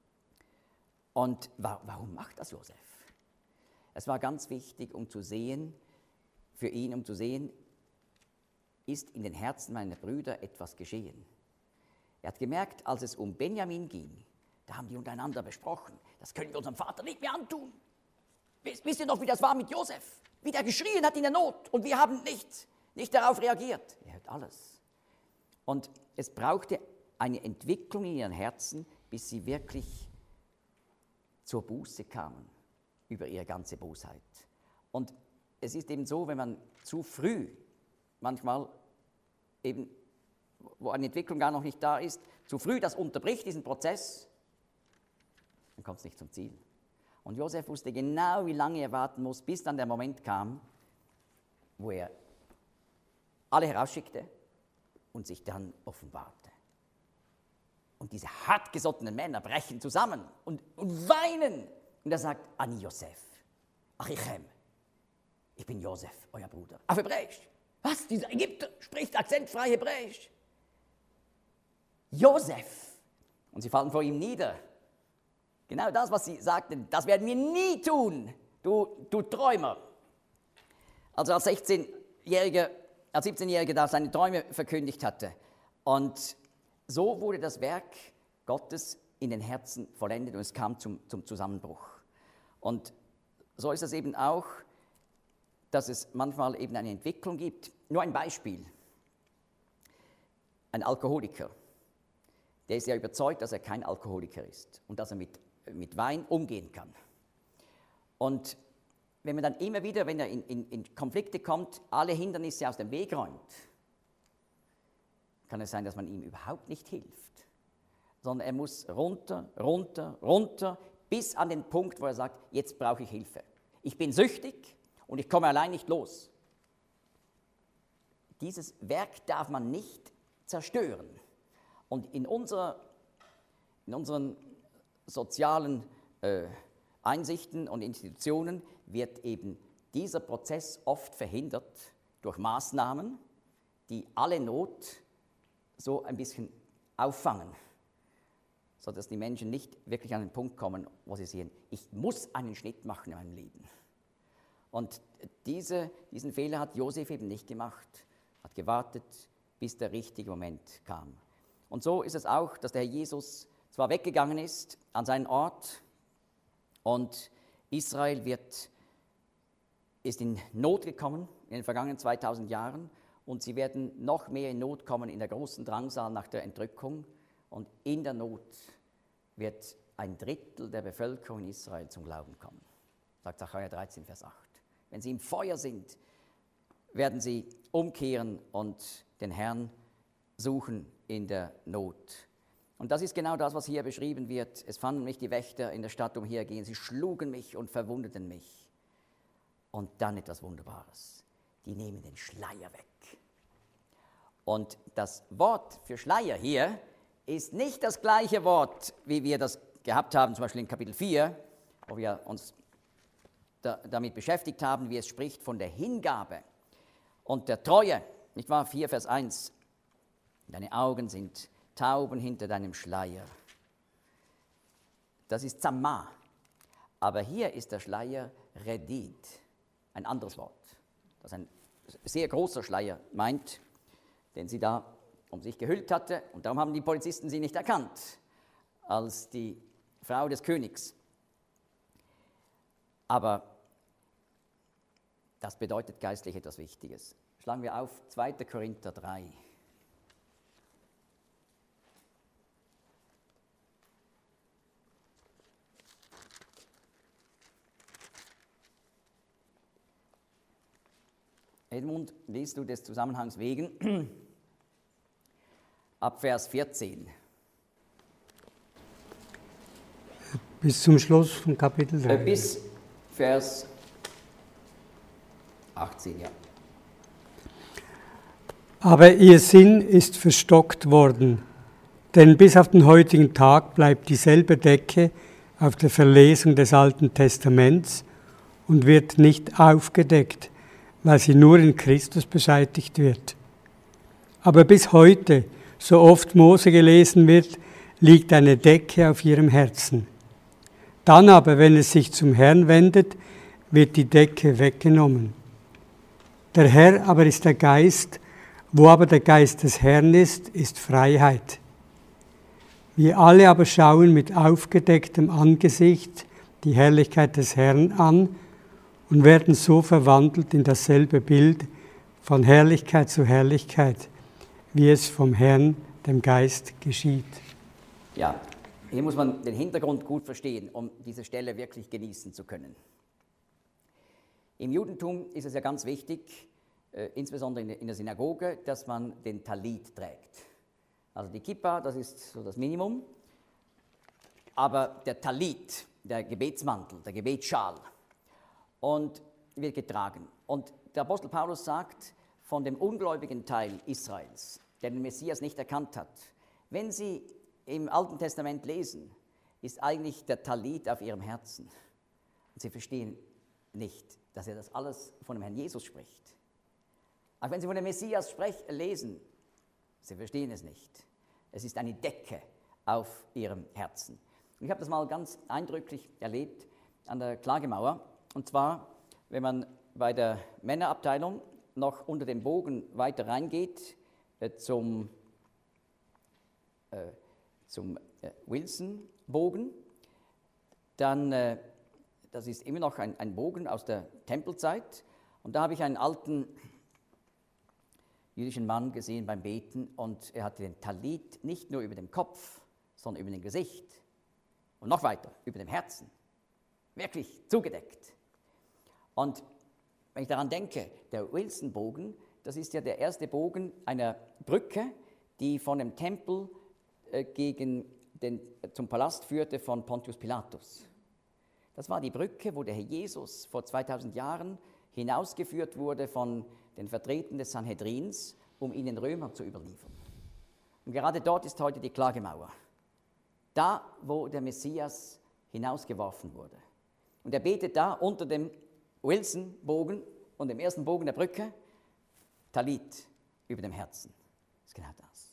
Und wa- warum macht das Josef? Es war ganz wichtig, um zu sehen, für ihn, um zu sehen, ist in den Herzen meiner Brüder etwas geschehen. Er hat gemerkt, als es um Benjamin ging, da haben die untereinander besprochen, das können wir unserem Vater nicht mehr antun. Wisst ihr noch, wie das war mit Josef? Wie der geschrien hat in der Not und wir haben nicht, nicht darauf reagiert. Er hört alles. Und es brauchte eine Entwicklung in ihren Herzen, bis sie wirklich zur Buße kamen über ihre ganze Bosheit. Und es ist eben so, wenn man zu früh, manchmal eben, wo eine Entwicklung gar noch nicht da ist, zu früh das unterbricht, diesen Prozess, dann kommt es nicht zum Ziel. Und Josef wusste genau, wie lange er warten muss, bis dann der Moment kam, wo er alle herausschickte und sich dann offenbarte. Und diese hartgesottenen Männer brechen zusammen und, und weinen. Und er sagt, Ani Josef, Achichem, ich bin Josef, euer Bruder. Auf Hebräisch. Was? Dieser Ägypter spricht akzentfrei Hebräisch. Josef. Und sie fallen vor ihm nieder. Genau das, was sie sagten, das werden wir nie tun, du, du Träumer. Also als sechzehnjähriger, als siebzehnjähriger da seine Träume verkündigt hatte. Und so wurde das Werk Gottes in den Herzen vollendet und es kam zum, zum Zusammenbruch. Und so ist es eben auch, dass es manchmal eben eine Entwicklung gibt. Nur ein Beispiel. Ein Alkoholiker, der ist ja überzeugt, dass er kein Alkoholiker ist und dass er mit, mit Wein umgehen kann. Und wenn man dann immer wieder, wenn er in, in, in Konflikte kommt, alle Hindernisse aus dem Weg räumt, kann es sein, dass man ihm überhaupt nicht hilft, sondern er muss runter, runter, runter, bis an den Punkt, wo er sagt, jetzt brauche ich Hilfe. Ich bin süchtig und ich komme allein nicht los. Dieses Werk darf man nicht zerstören. Und in, unserer, in unseren sozialen äh, Einsichten und Institutionen wird eben dieser Prozess oft verhindert durch Maßnahmen, die alle Not so ein bisschen auffangen, sodass die Menschen nicht wirklich an den Punkt kommen, wo sie sehen, ich muss einen Schnitt machen in meinem Leben. Und diese, diesen Fehler hat Josef eben nicht gemacht, hat gewartet, bis der richtige Moment kam. Und so ist es auch, dass der Herr Jesus zwar weggegangen ist an seinen Ort und Israel wird, ist in Not gekommen in den vergangenen zweitausend Jahren und sie werden noch mehr in Not kommen in der großen Drangsal nach der Entrückung und in der Not wird ein Drittel der Bevölkerung in Israel zum Glauben kommen, sagt Sacharja dreizehn, Vers acht. Wenn sie im Feuer sind, werden sie umkehren und den Herrn suchen in der Not. Und das ist genau das, was hier beschrieben wird. Es fanden mich die Wächter in der Stadt umhergehen, sie schlugen mich und verwundeten mich. Und dann etwas Wunderbares, die nehmen den Schleier weg. Und das Wort für Schleier hier ist nicht das gleiche Wort, wie wir das gehabt haben, zum Beispiel in Kapitel vier, wo wir uns da, damit beschäftigt haben, wie es spricht von der Hingabe und der Treue. Nicht wahr? vier, Vers eins. Deine Augen sind Tauben hinter deinem Schleier. Das ist Zamma. Aber hier ist der Schleier Redid, ein anderes Wort, das ein sehr großer Schleier meint, den sie da um sich gehüllt hatte. Und darum haben die Polizisten sie nicht erkannt als die Frau des Königs. Aber das bedeutet geistlich etwas Wichtiges. Schlagen wir auf zweiter Korinther drei. Edmund, liest du des Zusammenhangs wegen ab Vers vierzehn. Bis zum Schluss von Kapitel drei. Äh, bis Vers achtzehn, ja. Aber ihr Sinn ist verstockt worden, denn bis auf den heutigen Tag bleibt dieselbe Decke auf der Verlesung des Alten Testaments und wird nicht aufgedeckt, weil sie nur in Christus beseitigt wird. Aber bis heute, so oft Mose gelesen wird, liegt eine Decke auf ihrem Herzen. Dann aber, wenn es sich zum Herrn wendet, wird die Decke weggenommen. Der Herr aber ist der Geist, wo aber der Geist des Herrn ist, ist Freiheit. Wir alle aber schauen mit aufgedecktem Angesicht die Herrlichkeit des Herrn an und werden so verwandelt in dasselbe Bild von Herrlichkeit zu Herrlichkeit, wie es vom Herrn, dem Geist, geschieht. Ja, hier muss man den Hintergrund gut verstehen, um diese Stelle wirklich genießen zu können. Im Judentum ist es ja ganz wichtig, äh, insbesondere in, in der Synagoge, dass man den Talit trägt. Also die Kippa, das ist so das Minimum, aber der Talit, der Gebetsmantel, der Gebetsschal, und wird getragen. Und der Apostel Paulus sagt von dem ungläubigen Teil Israels, der den Messias nicht erkannt hat, wenn sie im Alten Testament lesen, ist eigentlich der Talit auf ihrem Herzen. Und sie verstehen nicht, dass er das alles von dem Herrn Jesus spricht. Auch wenn sie von dem Messias sprech, lesen, sie verstehen es nicht. Es ist eine Decke auf ihrem Herzen. Und ich habe das mal ganz eindrücklich erlebt an der Klagemauer. Und zwar, wenn man bei der Männerabteilung noch unter dem Bogen weiter reingeht äh, zum, äh, zum äh, Wilson-Bogen, dann, äh, das ist immer noch ein, ein Bogen aus der Tempelzeit, und da habe ich einen alten jüdischen Mann gesehen beim Beten, und er hatte den Talit nicht nur über dem Kopf, sondern über dem Gesicht und noch weiter, über dem Herzen, wirklich zugedeckt. Und wenn ich daran denke, der Wilson-Bogen, das ist ja der erste Bogen einer Brücke, die von dem Tempel äh, gegen den, äh, zum Palast führte von Pontius Pilatus. Das war die Brücke, wo der Herr Jesus vor zweitausend Jahren hinausgeführt wurde von den Vertretern des Sanhedrins, um ihn den Römern zu überliefern. Und gerade dort ist heute die Klagemauer. Da, wo der Messias hinausgeworfen wurde. Und er betet da unter dem Wilson-Bogen und dem ersten Bogen der Brücke, Talit über dem Herzen. Das ist genau das.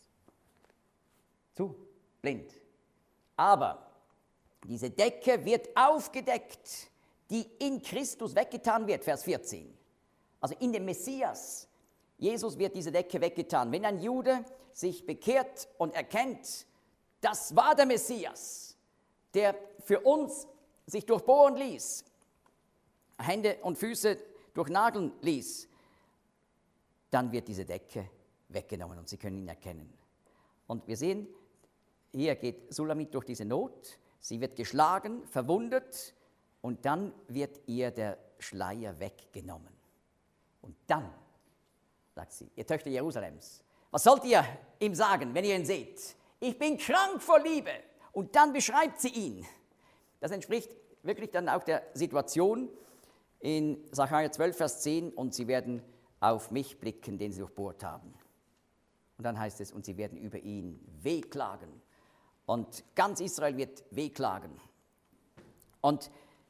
Zu blind. Aber diese Decke wird aufgedeckt, die in Christus weggetan wird, Vers vierzehn. Also in dem Messias, Jesus, wird diese Decke weggetan. Wenn ein Jude sich bekehrt und erkennt, das war der Messias, der für uns sich durchbohren ließ, Hände und Füße durchnageln ließ, dann wird diese Decke weggenommen und sie können ihn erkennen. Und wir sehen, hier geht Sulamit durch diese Not, sie wird geschlagen, verwundet, und dann wird ihr der Schleier weggenommen. Und dann sagt sie, ihr Töchter Jerusalems, was sollt ihr ihm sagen, wenn ihr ihn seht? Ich bin krank vor Liebe. Und dann beschreibt sie ihn. Das entspricht wirklich dann auch der Situation in Sacharja zwölf, Vers zehn, und sie werden auf mich blicken, den sie durchbohrt haben. Und dann heißt es, und sie werden über ihn wehklagen. Und ganz Israel wird wehklagen. Und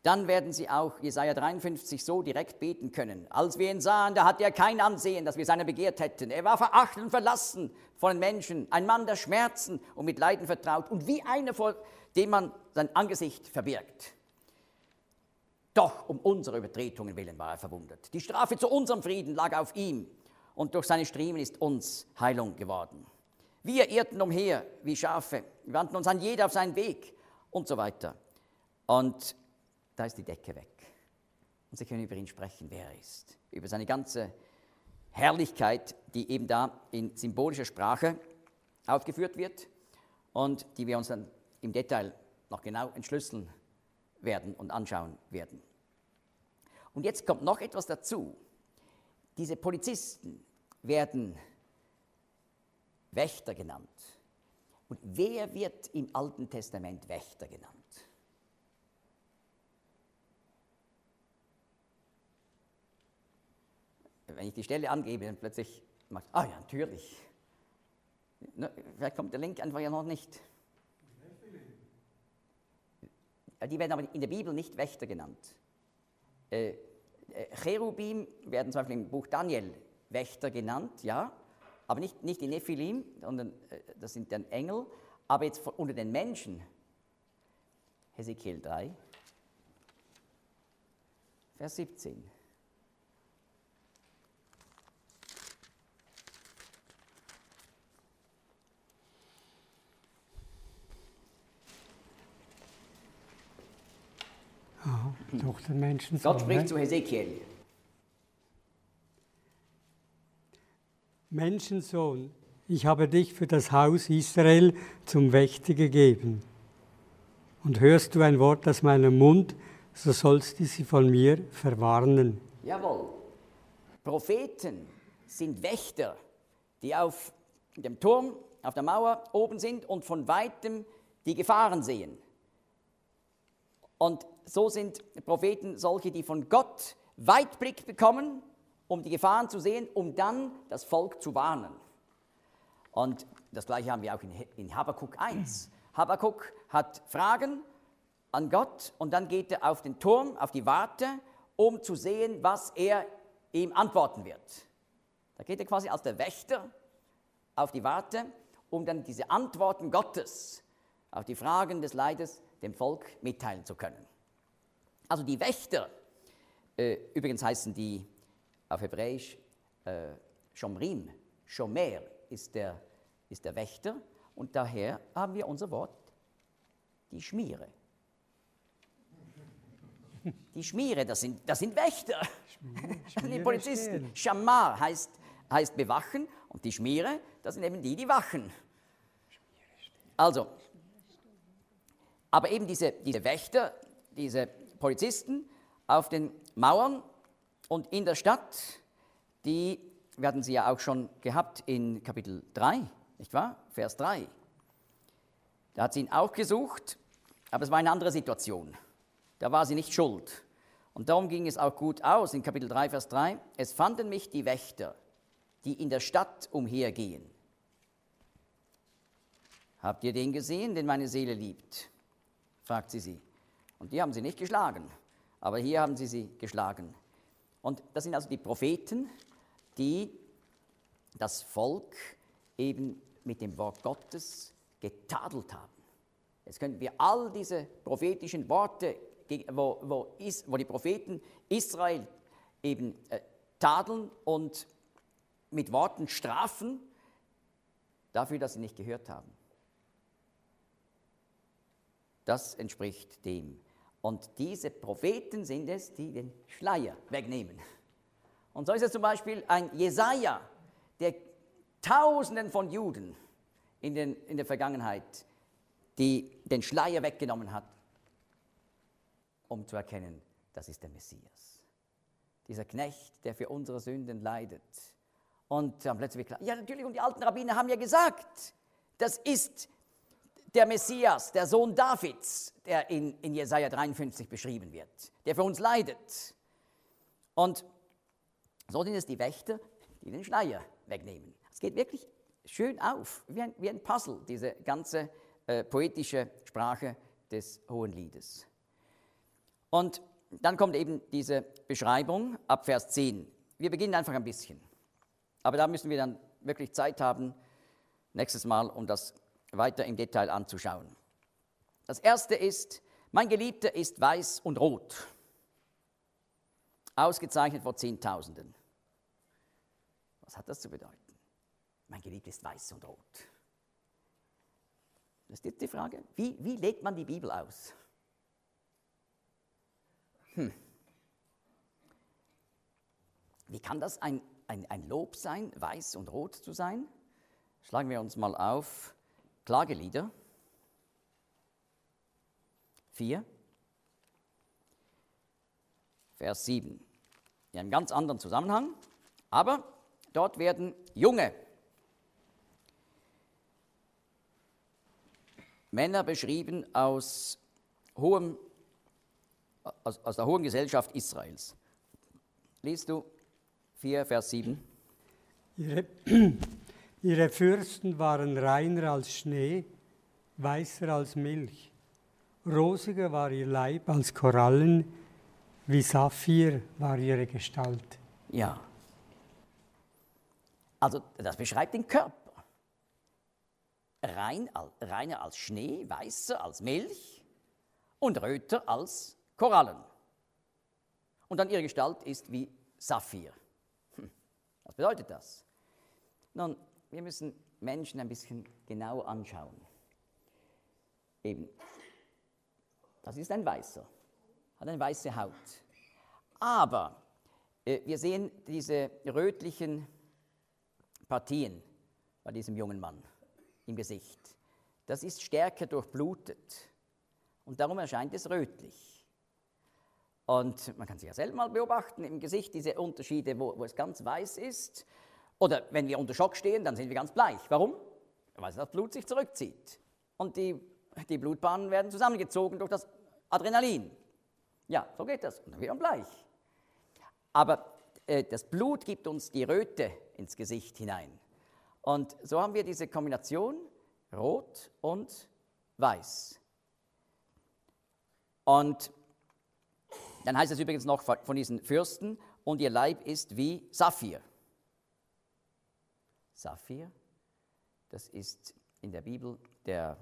dann werden sie auch Jesaja dreiundfünfzig so direkt beten können. Als wir ihn sahen, da hatte er kein Ansehen, dass wir seiner begehrt hätten. Er war verachtet und verlassen von den Menschen, ein Mann der Schmerzen und mit Leiden vertraut und wie einer, vor dem man sein Angesicht verbirgt. Doch um unsere Übertretungen willen war er verwundet. Die Strafe zu unserem Frieden lag auf ihm und durch seine Striemen ist uns Heilung geworden. Wir irrten umher wie Schafe, wir wandten uns an jeder auf seinen Weg und so weiter. Und da ist die Decke weg. Und sie können über ihn sprechen, wer er ist. Über seine ganze Herrlichkeit, die eben da in symbolischer Sprache aufgeführt wird und die wir uns dann im Detail noch genau entschlüsseln werden und anschauen werden. Und jetzt kommt noch etwas dazu. Diese Polizisten werden Wächter genannt. Und wer wird im Alten Testament Wächter genannt? Wenn ich die Stelle angebe, dann plötzlich macht, ah ja, natürlich. Vielleicht kommt der Link einfach ja noch nicht. Die werden aber in der Bibel nicht Wächter genannt. Äh, äh, Cherubim werden zum Beispiel im Buch Daniel Wächter genannt, ja, aber nicht, nicht die Nephilim, sondern äh, das sind dann Engel. Aber jetzt unter den Menschen, Hesekiel drei, Vers siebzehn. Aha, doch der Menschensohn. Gott spricht ne? zu Hesekiel. Menschensohn, ich habe dich für das Haus Israel zum Wächter gegeben. Und hörst du ein Wort aus meinem Mund, so sollst du sie von mir verwarnen. Jawohl. Propheten sind Wächter, die auf dem Turm, auf der Mauer oben sind und von weitem die Gefahren sehen. Und so sind Propheten solche, die von Gott Weitblick bekommen, um die Gefahren zu sehen, um dann das Volk zu warnen. Und das Gleiche haben wir auch in Habakuk eins. Habakuk hat Fragen an Gott und dann geht er auf den Turm, auf die Warte, um zu sehen, was er ihm antworten wird. Da geht er quasi als der Wächter auf die Warte, um dann diese Antworten Gottes auf die Fragen des Leides dem Volk mitteilen zu können. Also die Wächter, äh, übrigens heißen die auf Hebräisch äh, Shomrim, Shomer ist der, ist der Wächter und daher haben wir unser Wort, die Schmiere. Die Schmiere, das sind, das sind Wächter, Schmiere, Schmiere die Polizisten. Stehen. Shamar heißt, heißt bewachen und die Schmiere, das sind eben die, die wachen. Also, aber eben diese, diese Wächter, diese Polizisten auf den Mauern und in der Stadt, die werden Sie ja auch schon gehabt in Kapitel drei, nicht wahr? Vers drei. Da hat sie ihn auch gesucht, aber es war eine andere Situation. Da war sie nicht schuld. Und darum ging es auch gut aus in Kapitel drei, Vers drei. Es fanden mich die Wächter, die in der Stadt umhergehen. Habt ihr den gesehen, den meine Seele liebt? Fragt sie sie. Und die haben sie nicht geschlagen, aber hier haben sie sie geschlagen. Und das sind also die Propheten, die das Volk eben mit dem Wort Gottes getadelt haben. Jetzt könnten wir all diese prophetischen Worte, wo, wo, wo die Propheten Israel eben äh, tadeln und mit Worten strafen, dafür, dass sie nicht gehört haben. Das entspricht dem. Und diese Propheten sind es, die den Schleier wegnehmen. Und so ist es zum Beispiel ein Jesaja, der Tausenden von Juden in, den, in der Vergangenheit, die den Schleier weggenommen hat, um zu erkennen, das ist der Messias. Dieser Knecht, der für unsere Sünden leidet. Und dann plötzlich klar, ja natürlich, und die alten Rabbiner haben ja gesagt, das ist der Messias, der Sohn Davids, der in, in Jesaja dreiundfünfzig beschrieben wird, der für uns leidet. Und so sind es die Wächter, die den Schleier wegnehmen. Es geht wirklich schön auf, wie ein, wie ein Puzzle, diese ganze äh, poetische Sprache des Hohenliedes. Und dann kommt eben diese Beschreibung ab Vers zehn. Wir beginnen einfach ein bisschen. Aber da müssen wir dann wirklich Zeit haben, nächstes Mal, um das weiter im Detail anzuschauen. Das erste ist, mein Geliebter ist weiß und rot, ausgezeichnet vor Zehntausenden. Was hat das zu bedeuten? Mein Geliebter ist weiß und rot. Das ist jetzt die Frage, wie, wie legt man die Bibel aus? Hm. Wie kann das ein, ein, ein Lob sein, weiß und rot zu sein? Schlagen wir uns mal auf Klagelieder vier, Vers sieben. In einem ganz anderen Zusammenhang, aber dort werden junge Männer beschrieben aus, hohem, aus, aus der hohen Gesellschaft Israels. Liest du vier, Vers sieben? Ihre, ihre Fürsten waren reiner als Schnee, weißer als Milch. Rosiger war ihr Leib als Korallen, wie Saphir war ihre Gestalt. Ja. Also das beschreibt den Körper. Rein, reiner als Schnee, weißer als Milch und röter als Korallen. Und dann ihre Gestalt ist wie Saphir. Hm. Was bedeutet das? Nun, wir müssen Menschen ein bisschen genau anschauen. Eben, das ist ein Weißer, hat eine weiße Haut. Aber äh, wir sehen diese rötlichen Partien bei diesem jungen Mann im Gesicht. Das ist stärker durchblutet und darum erscheint es rötlich. Und man kann sich ja selber mal beobachten im Gesicht, diese Unterschiede, wo, wo es ganz weiß ist. Oder wenn wir unter Schock stehen, dann sind wir ganz bleich. Warum? Weil das Blut sich zurückzieht. Und die, die Blutbahnen werden zusammengezogen durch das Adrenalin. Ja, so geht das. Und dann wird man bleich. Aber äh, das Blut gibt uns die Röte ins Gesicht hinein. Und so haben wir diese Kombination Rot und Weiß. Und dann heißt es übrigens noch von diesen Fürsten, und ihr Leib ist wie Saphir. Saphir, das ist in der Bibel der,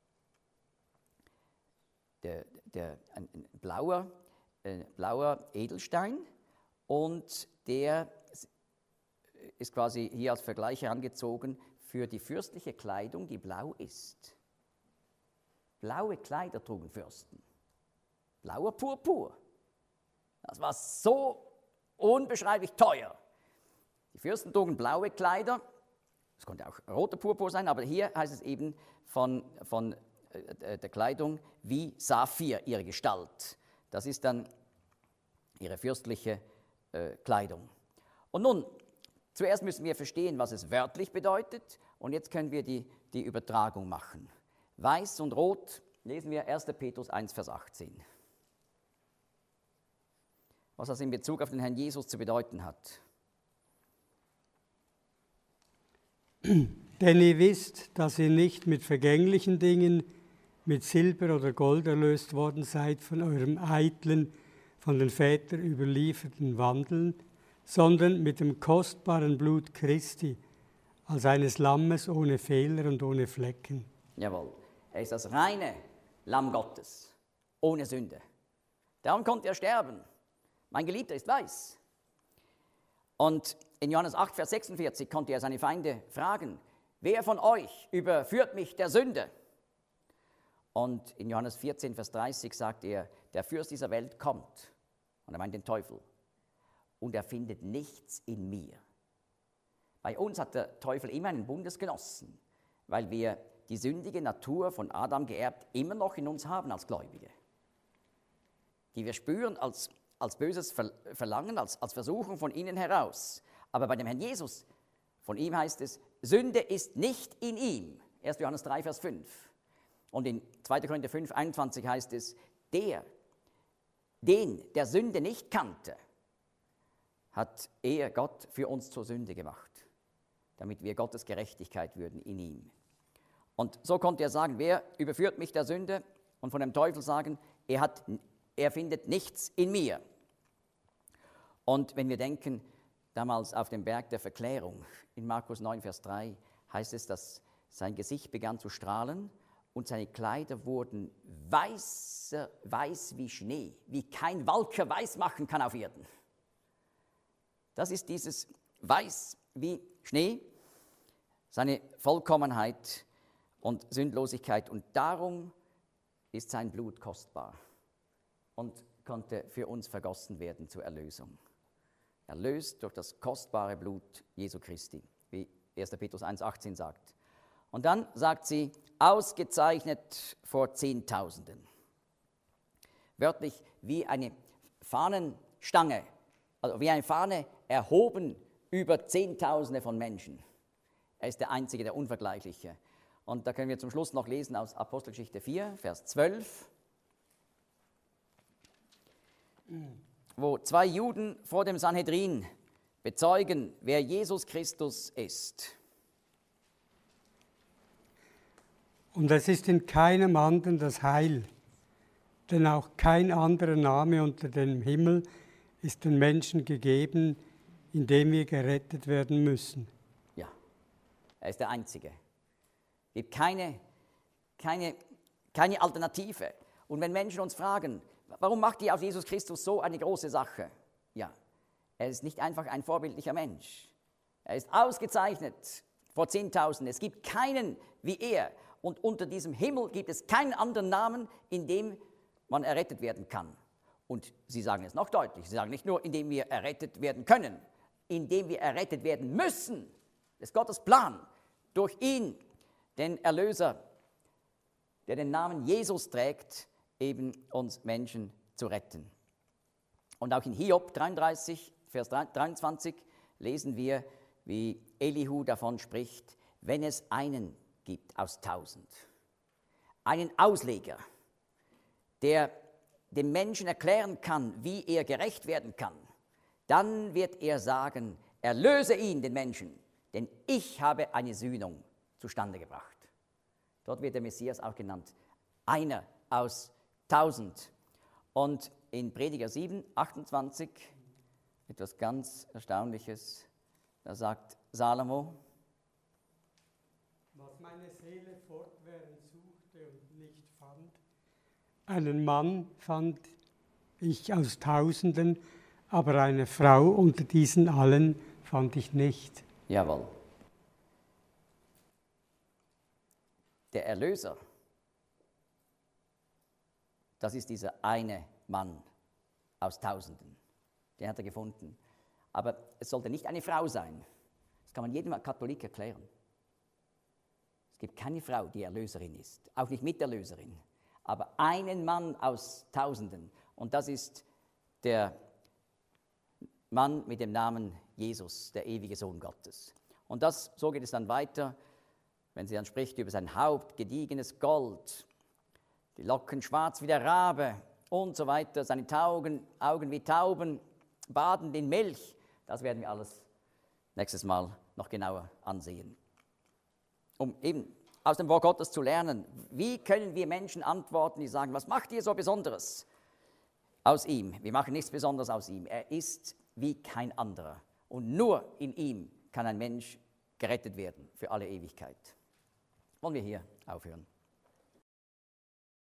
der, der, ein, ein blauer, äh, blauer Edelstein, und der ist quasi hier als Vergleich herangezogen für die fürstliche Kleidung, die blau ist. Blaue Kleider trugen Fürsten. Blauer Purpur. Das war so unbeschreiblich teuer. Die Fürsten trugen blaue Kleider. Es konnte auch roter Purpur sein, aber hier heißt es eben von, von äh, der Kleidung wie Saphir, ihre Gestalt. Das ist dann ihre fürstliche äh, Kleidung. Und nun, zuerst müssen wir verstehen, was es wörtlich bedeutet, und jetzt können wir die, die Übertragung machen. Weiß und Rot lesen wir erster Petrus eins, Vers achtzehn. Was das in Bezug auf den Herrn Jesus zu bedeuten hat. Denn ihr wisst, dass ihr nicht mit vergänglichen Dingen, mit Silber oder Gold erlöst worden seid von eurem eitlen, von den Vätern überlieferten Wandeln, sondern mit dem kostbaren Blut Christi, als eines Lammes ohne Fehler und ohne Flecken. Jawohl, er ist das reine Lamm Gottes, ohne Sünde. Darum konnte er sterben. Mein Geliebter ist weiß. Und in Johannes acht, Vers sechsundvierzig konnte er seine Feinde fragen, wer von euch überführt mich der Sünde? Und in Johannes vierzehn, Vers dreißig sagt er, der Fürst dieser Welt kommt. Und er meint den Teufel. Und er findet nichts in mir. Bei uns hat der Teufel immer einen Bundesgenossen, weil wir die sündige Natur von Adam geerbt immer noch in uns haben als Gläubige. Die wir spüren als, als böses Verlangen, als, als Versuchung von innen heraus. Aber bei dem Herrn Jesus, von ihm heißt es, Sünde ist nicht in ihm. erster Johannes drei, Vers fünf. Und in zweiter Korinther fünf, einundzwanzig heißt es, der, den der Sünde nicht kannte, hat er Gott für uns zur Sünde gemacht, damit wir Gottes Gerechtigkeit würden in ihm. Und so konnte er sagen, wer überführt mich der Sünde? Und von dem Teufel sagen, er hat er findet nichts in mir. Und wenn wir denken, damals auf dem Berg der Verklärung, in Markus neun, Vers drei, heißt es, dass sein Gesicht begann zu strahlen und seine Kleider wurden weißer, weiß wie Schnee, wie kein Walker weiß machen kann auf Erden. Das ist dieses Weiß wie Schnee, seine Vollkommenheit und Sündlosigkeit. Und darum ist sein Blut kostbar und konnte für uns vergossen werden zur Erlösung. Erlöst durch das kostbare Blut Jesu Christi, wie erster Petrus eins, achtzehn sagt. Und dann sagt sie, ausgezeichnet vor Zehntausenden. Wörtlich wie eine Fahnenstange, also wie eine Fahne erhoben über Zehntausende von Menschen. Er ist der Einzige, der Unvergleichliche. Und da können wir zum Schluss noch lesen aus Apostelgeschichte vier, Vers zwölf, wo zwei Juden vor dem Sanhedrin bezeugen, wer Jesus Christus ist. Und es ist in keinem anderen das Heil, denn auch kein anderer Name unter dem Himmel ist den Menschen gegeben, in dem wir gerettet werden müssen. Ja, er ist der Einzige. Es gibt keine, keine, keine Alternative. Und wenn Menschen uns fragen, warum macht ihr aus Jesus Christus so eine große Sache? Ja, er ist nicht einfach ein vorbildlicher Mensch. Er ist ausgezeichnet vor Zehntausenden. Es gibt keinen wie er. Und unter diesem Himmel gibt es keinen anderen Namen, in dem man errettet werden kann. Und sie sagen es noch deutlich. Sie sagen nicht nur, in dem wir errettet werden können, in dem wir errettet werden müssen. Das ist Gottes Plan, durch ihn, den Erlöser, der den Namen Jesus trägt, eben uns Menschen zu retten. Und auch in Hiob dreiunddreißig, Vers dreiundzwanzig lesen wir, wie Elihu davon spricht, wenn es einen gibt aus tausend, einen Ausleger, der dem Menschen erklären kann, wie er gerecht werden kann, dann wird er sagen, erlöse ihn, den Menschen, denn ich habe eine Sühnung zustande gebracht. Dort wird der Messias auch genannt, einer aus tausend. Und in Prediger sieben, achtundzwanzig, etwas ganz Erstaunliches, da sagt Salomo, was meine Seele fortwährend suchte und nicht fand, einen Mann fand ich aus Tausenden, aber eine Frau unter diesen allen fand ich nicht. Jawohl. Der Erlöser, das ist dieser eine Mann aus Tausenden. Den hat er gefunden. Aber es sollte nicht eine Frau sein. Das kann man jedem Katholik erklären. Es gibt keine Frau, die Erlöserin ist, auch nicht Miterlöserin, aber einen Mann aus Tausenden. Und das ist der Mann mit dem Namen Jesus, der ewige Sohn Gottes. Und das, so geht es dann weiter, wenn sie dann spricht über sein Haupt, gediegenes Gold, die Locken schwarz wie der Rabe und so weiter, seine Augen, Augen wie Tauben, badend in Milch. Das werden wir alles nächstes Mal noch genauer ansehen. Um eben aus dem Wort Gottes zu lernen, wie können wir Menschen antworten, die sagen, was macht ihr so Besonderes aus ihm? Wir machen nichts Besonderes aus ihm. Er ist wie kein anderer. Und nur in ihm kann ein Mensch gerettet werden für alle Ewigkeit. Wollen wir hier aufhören?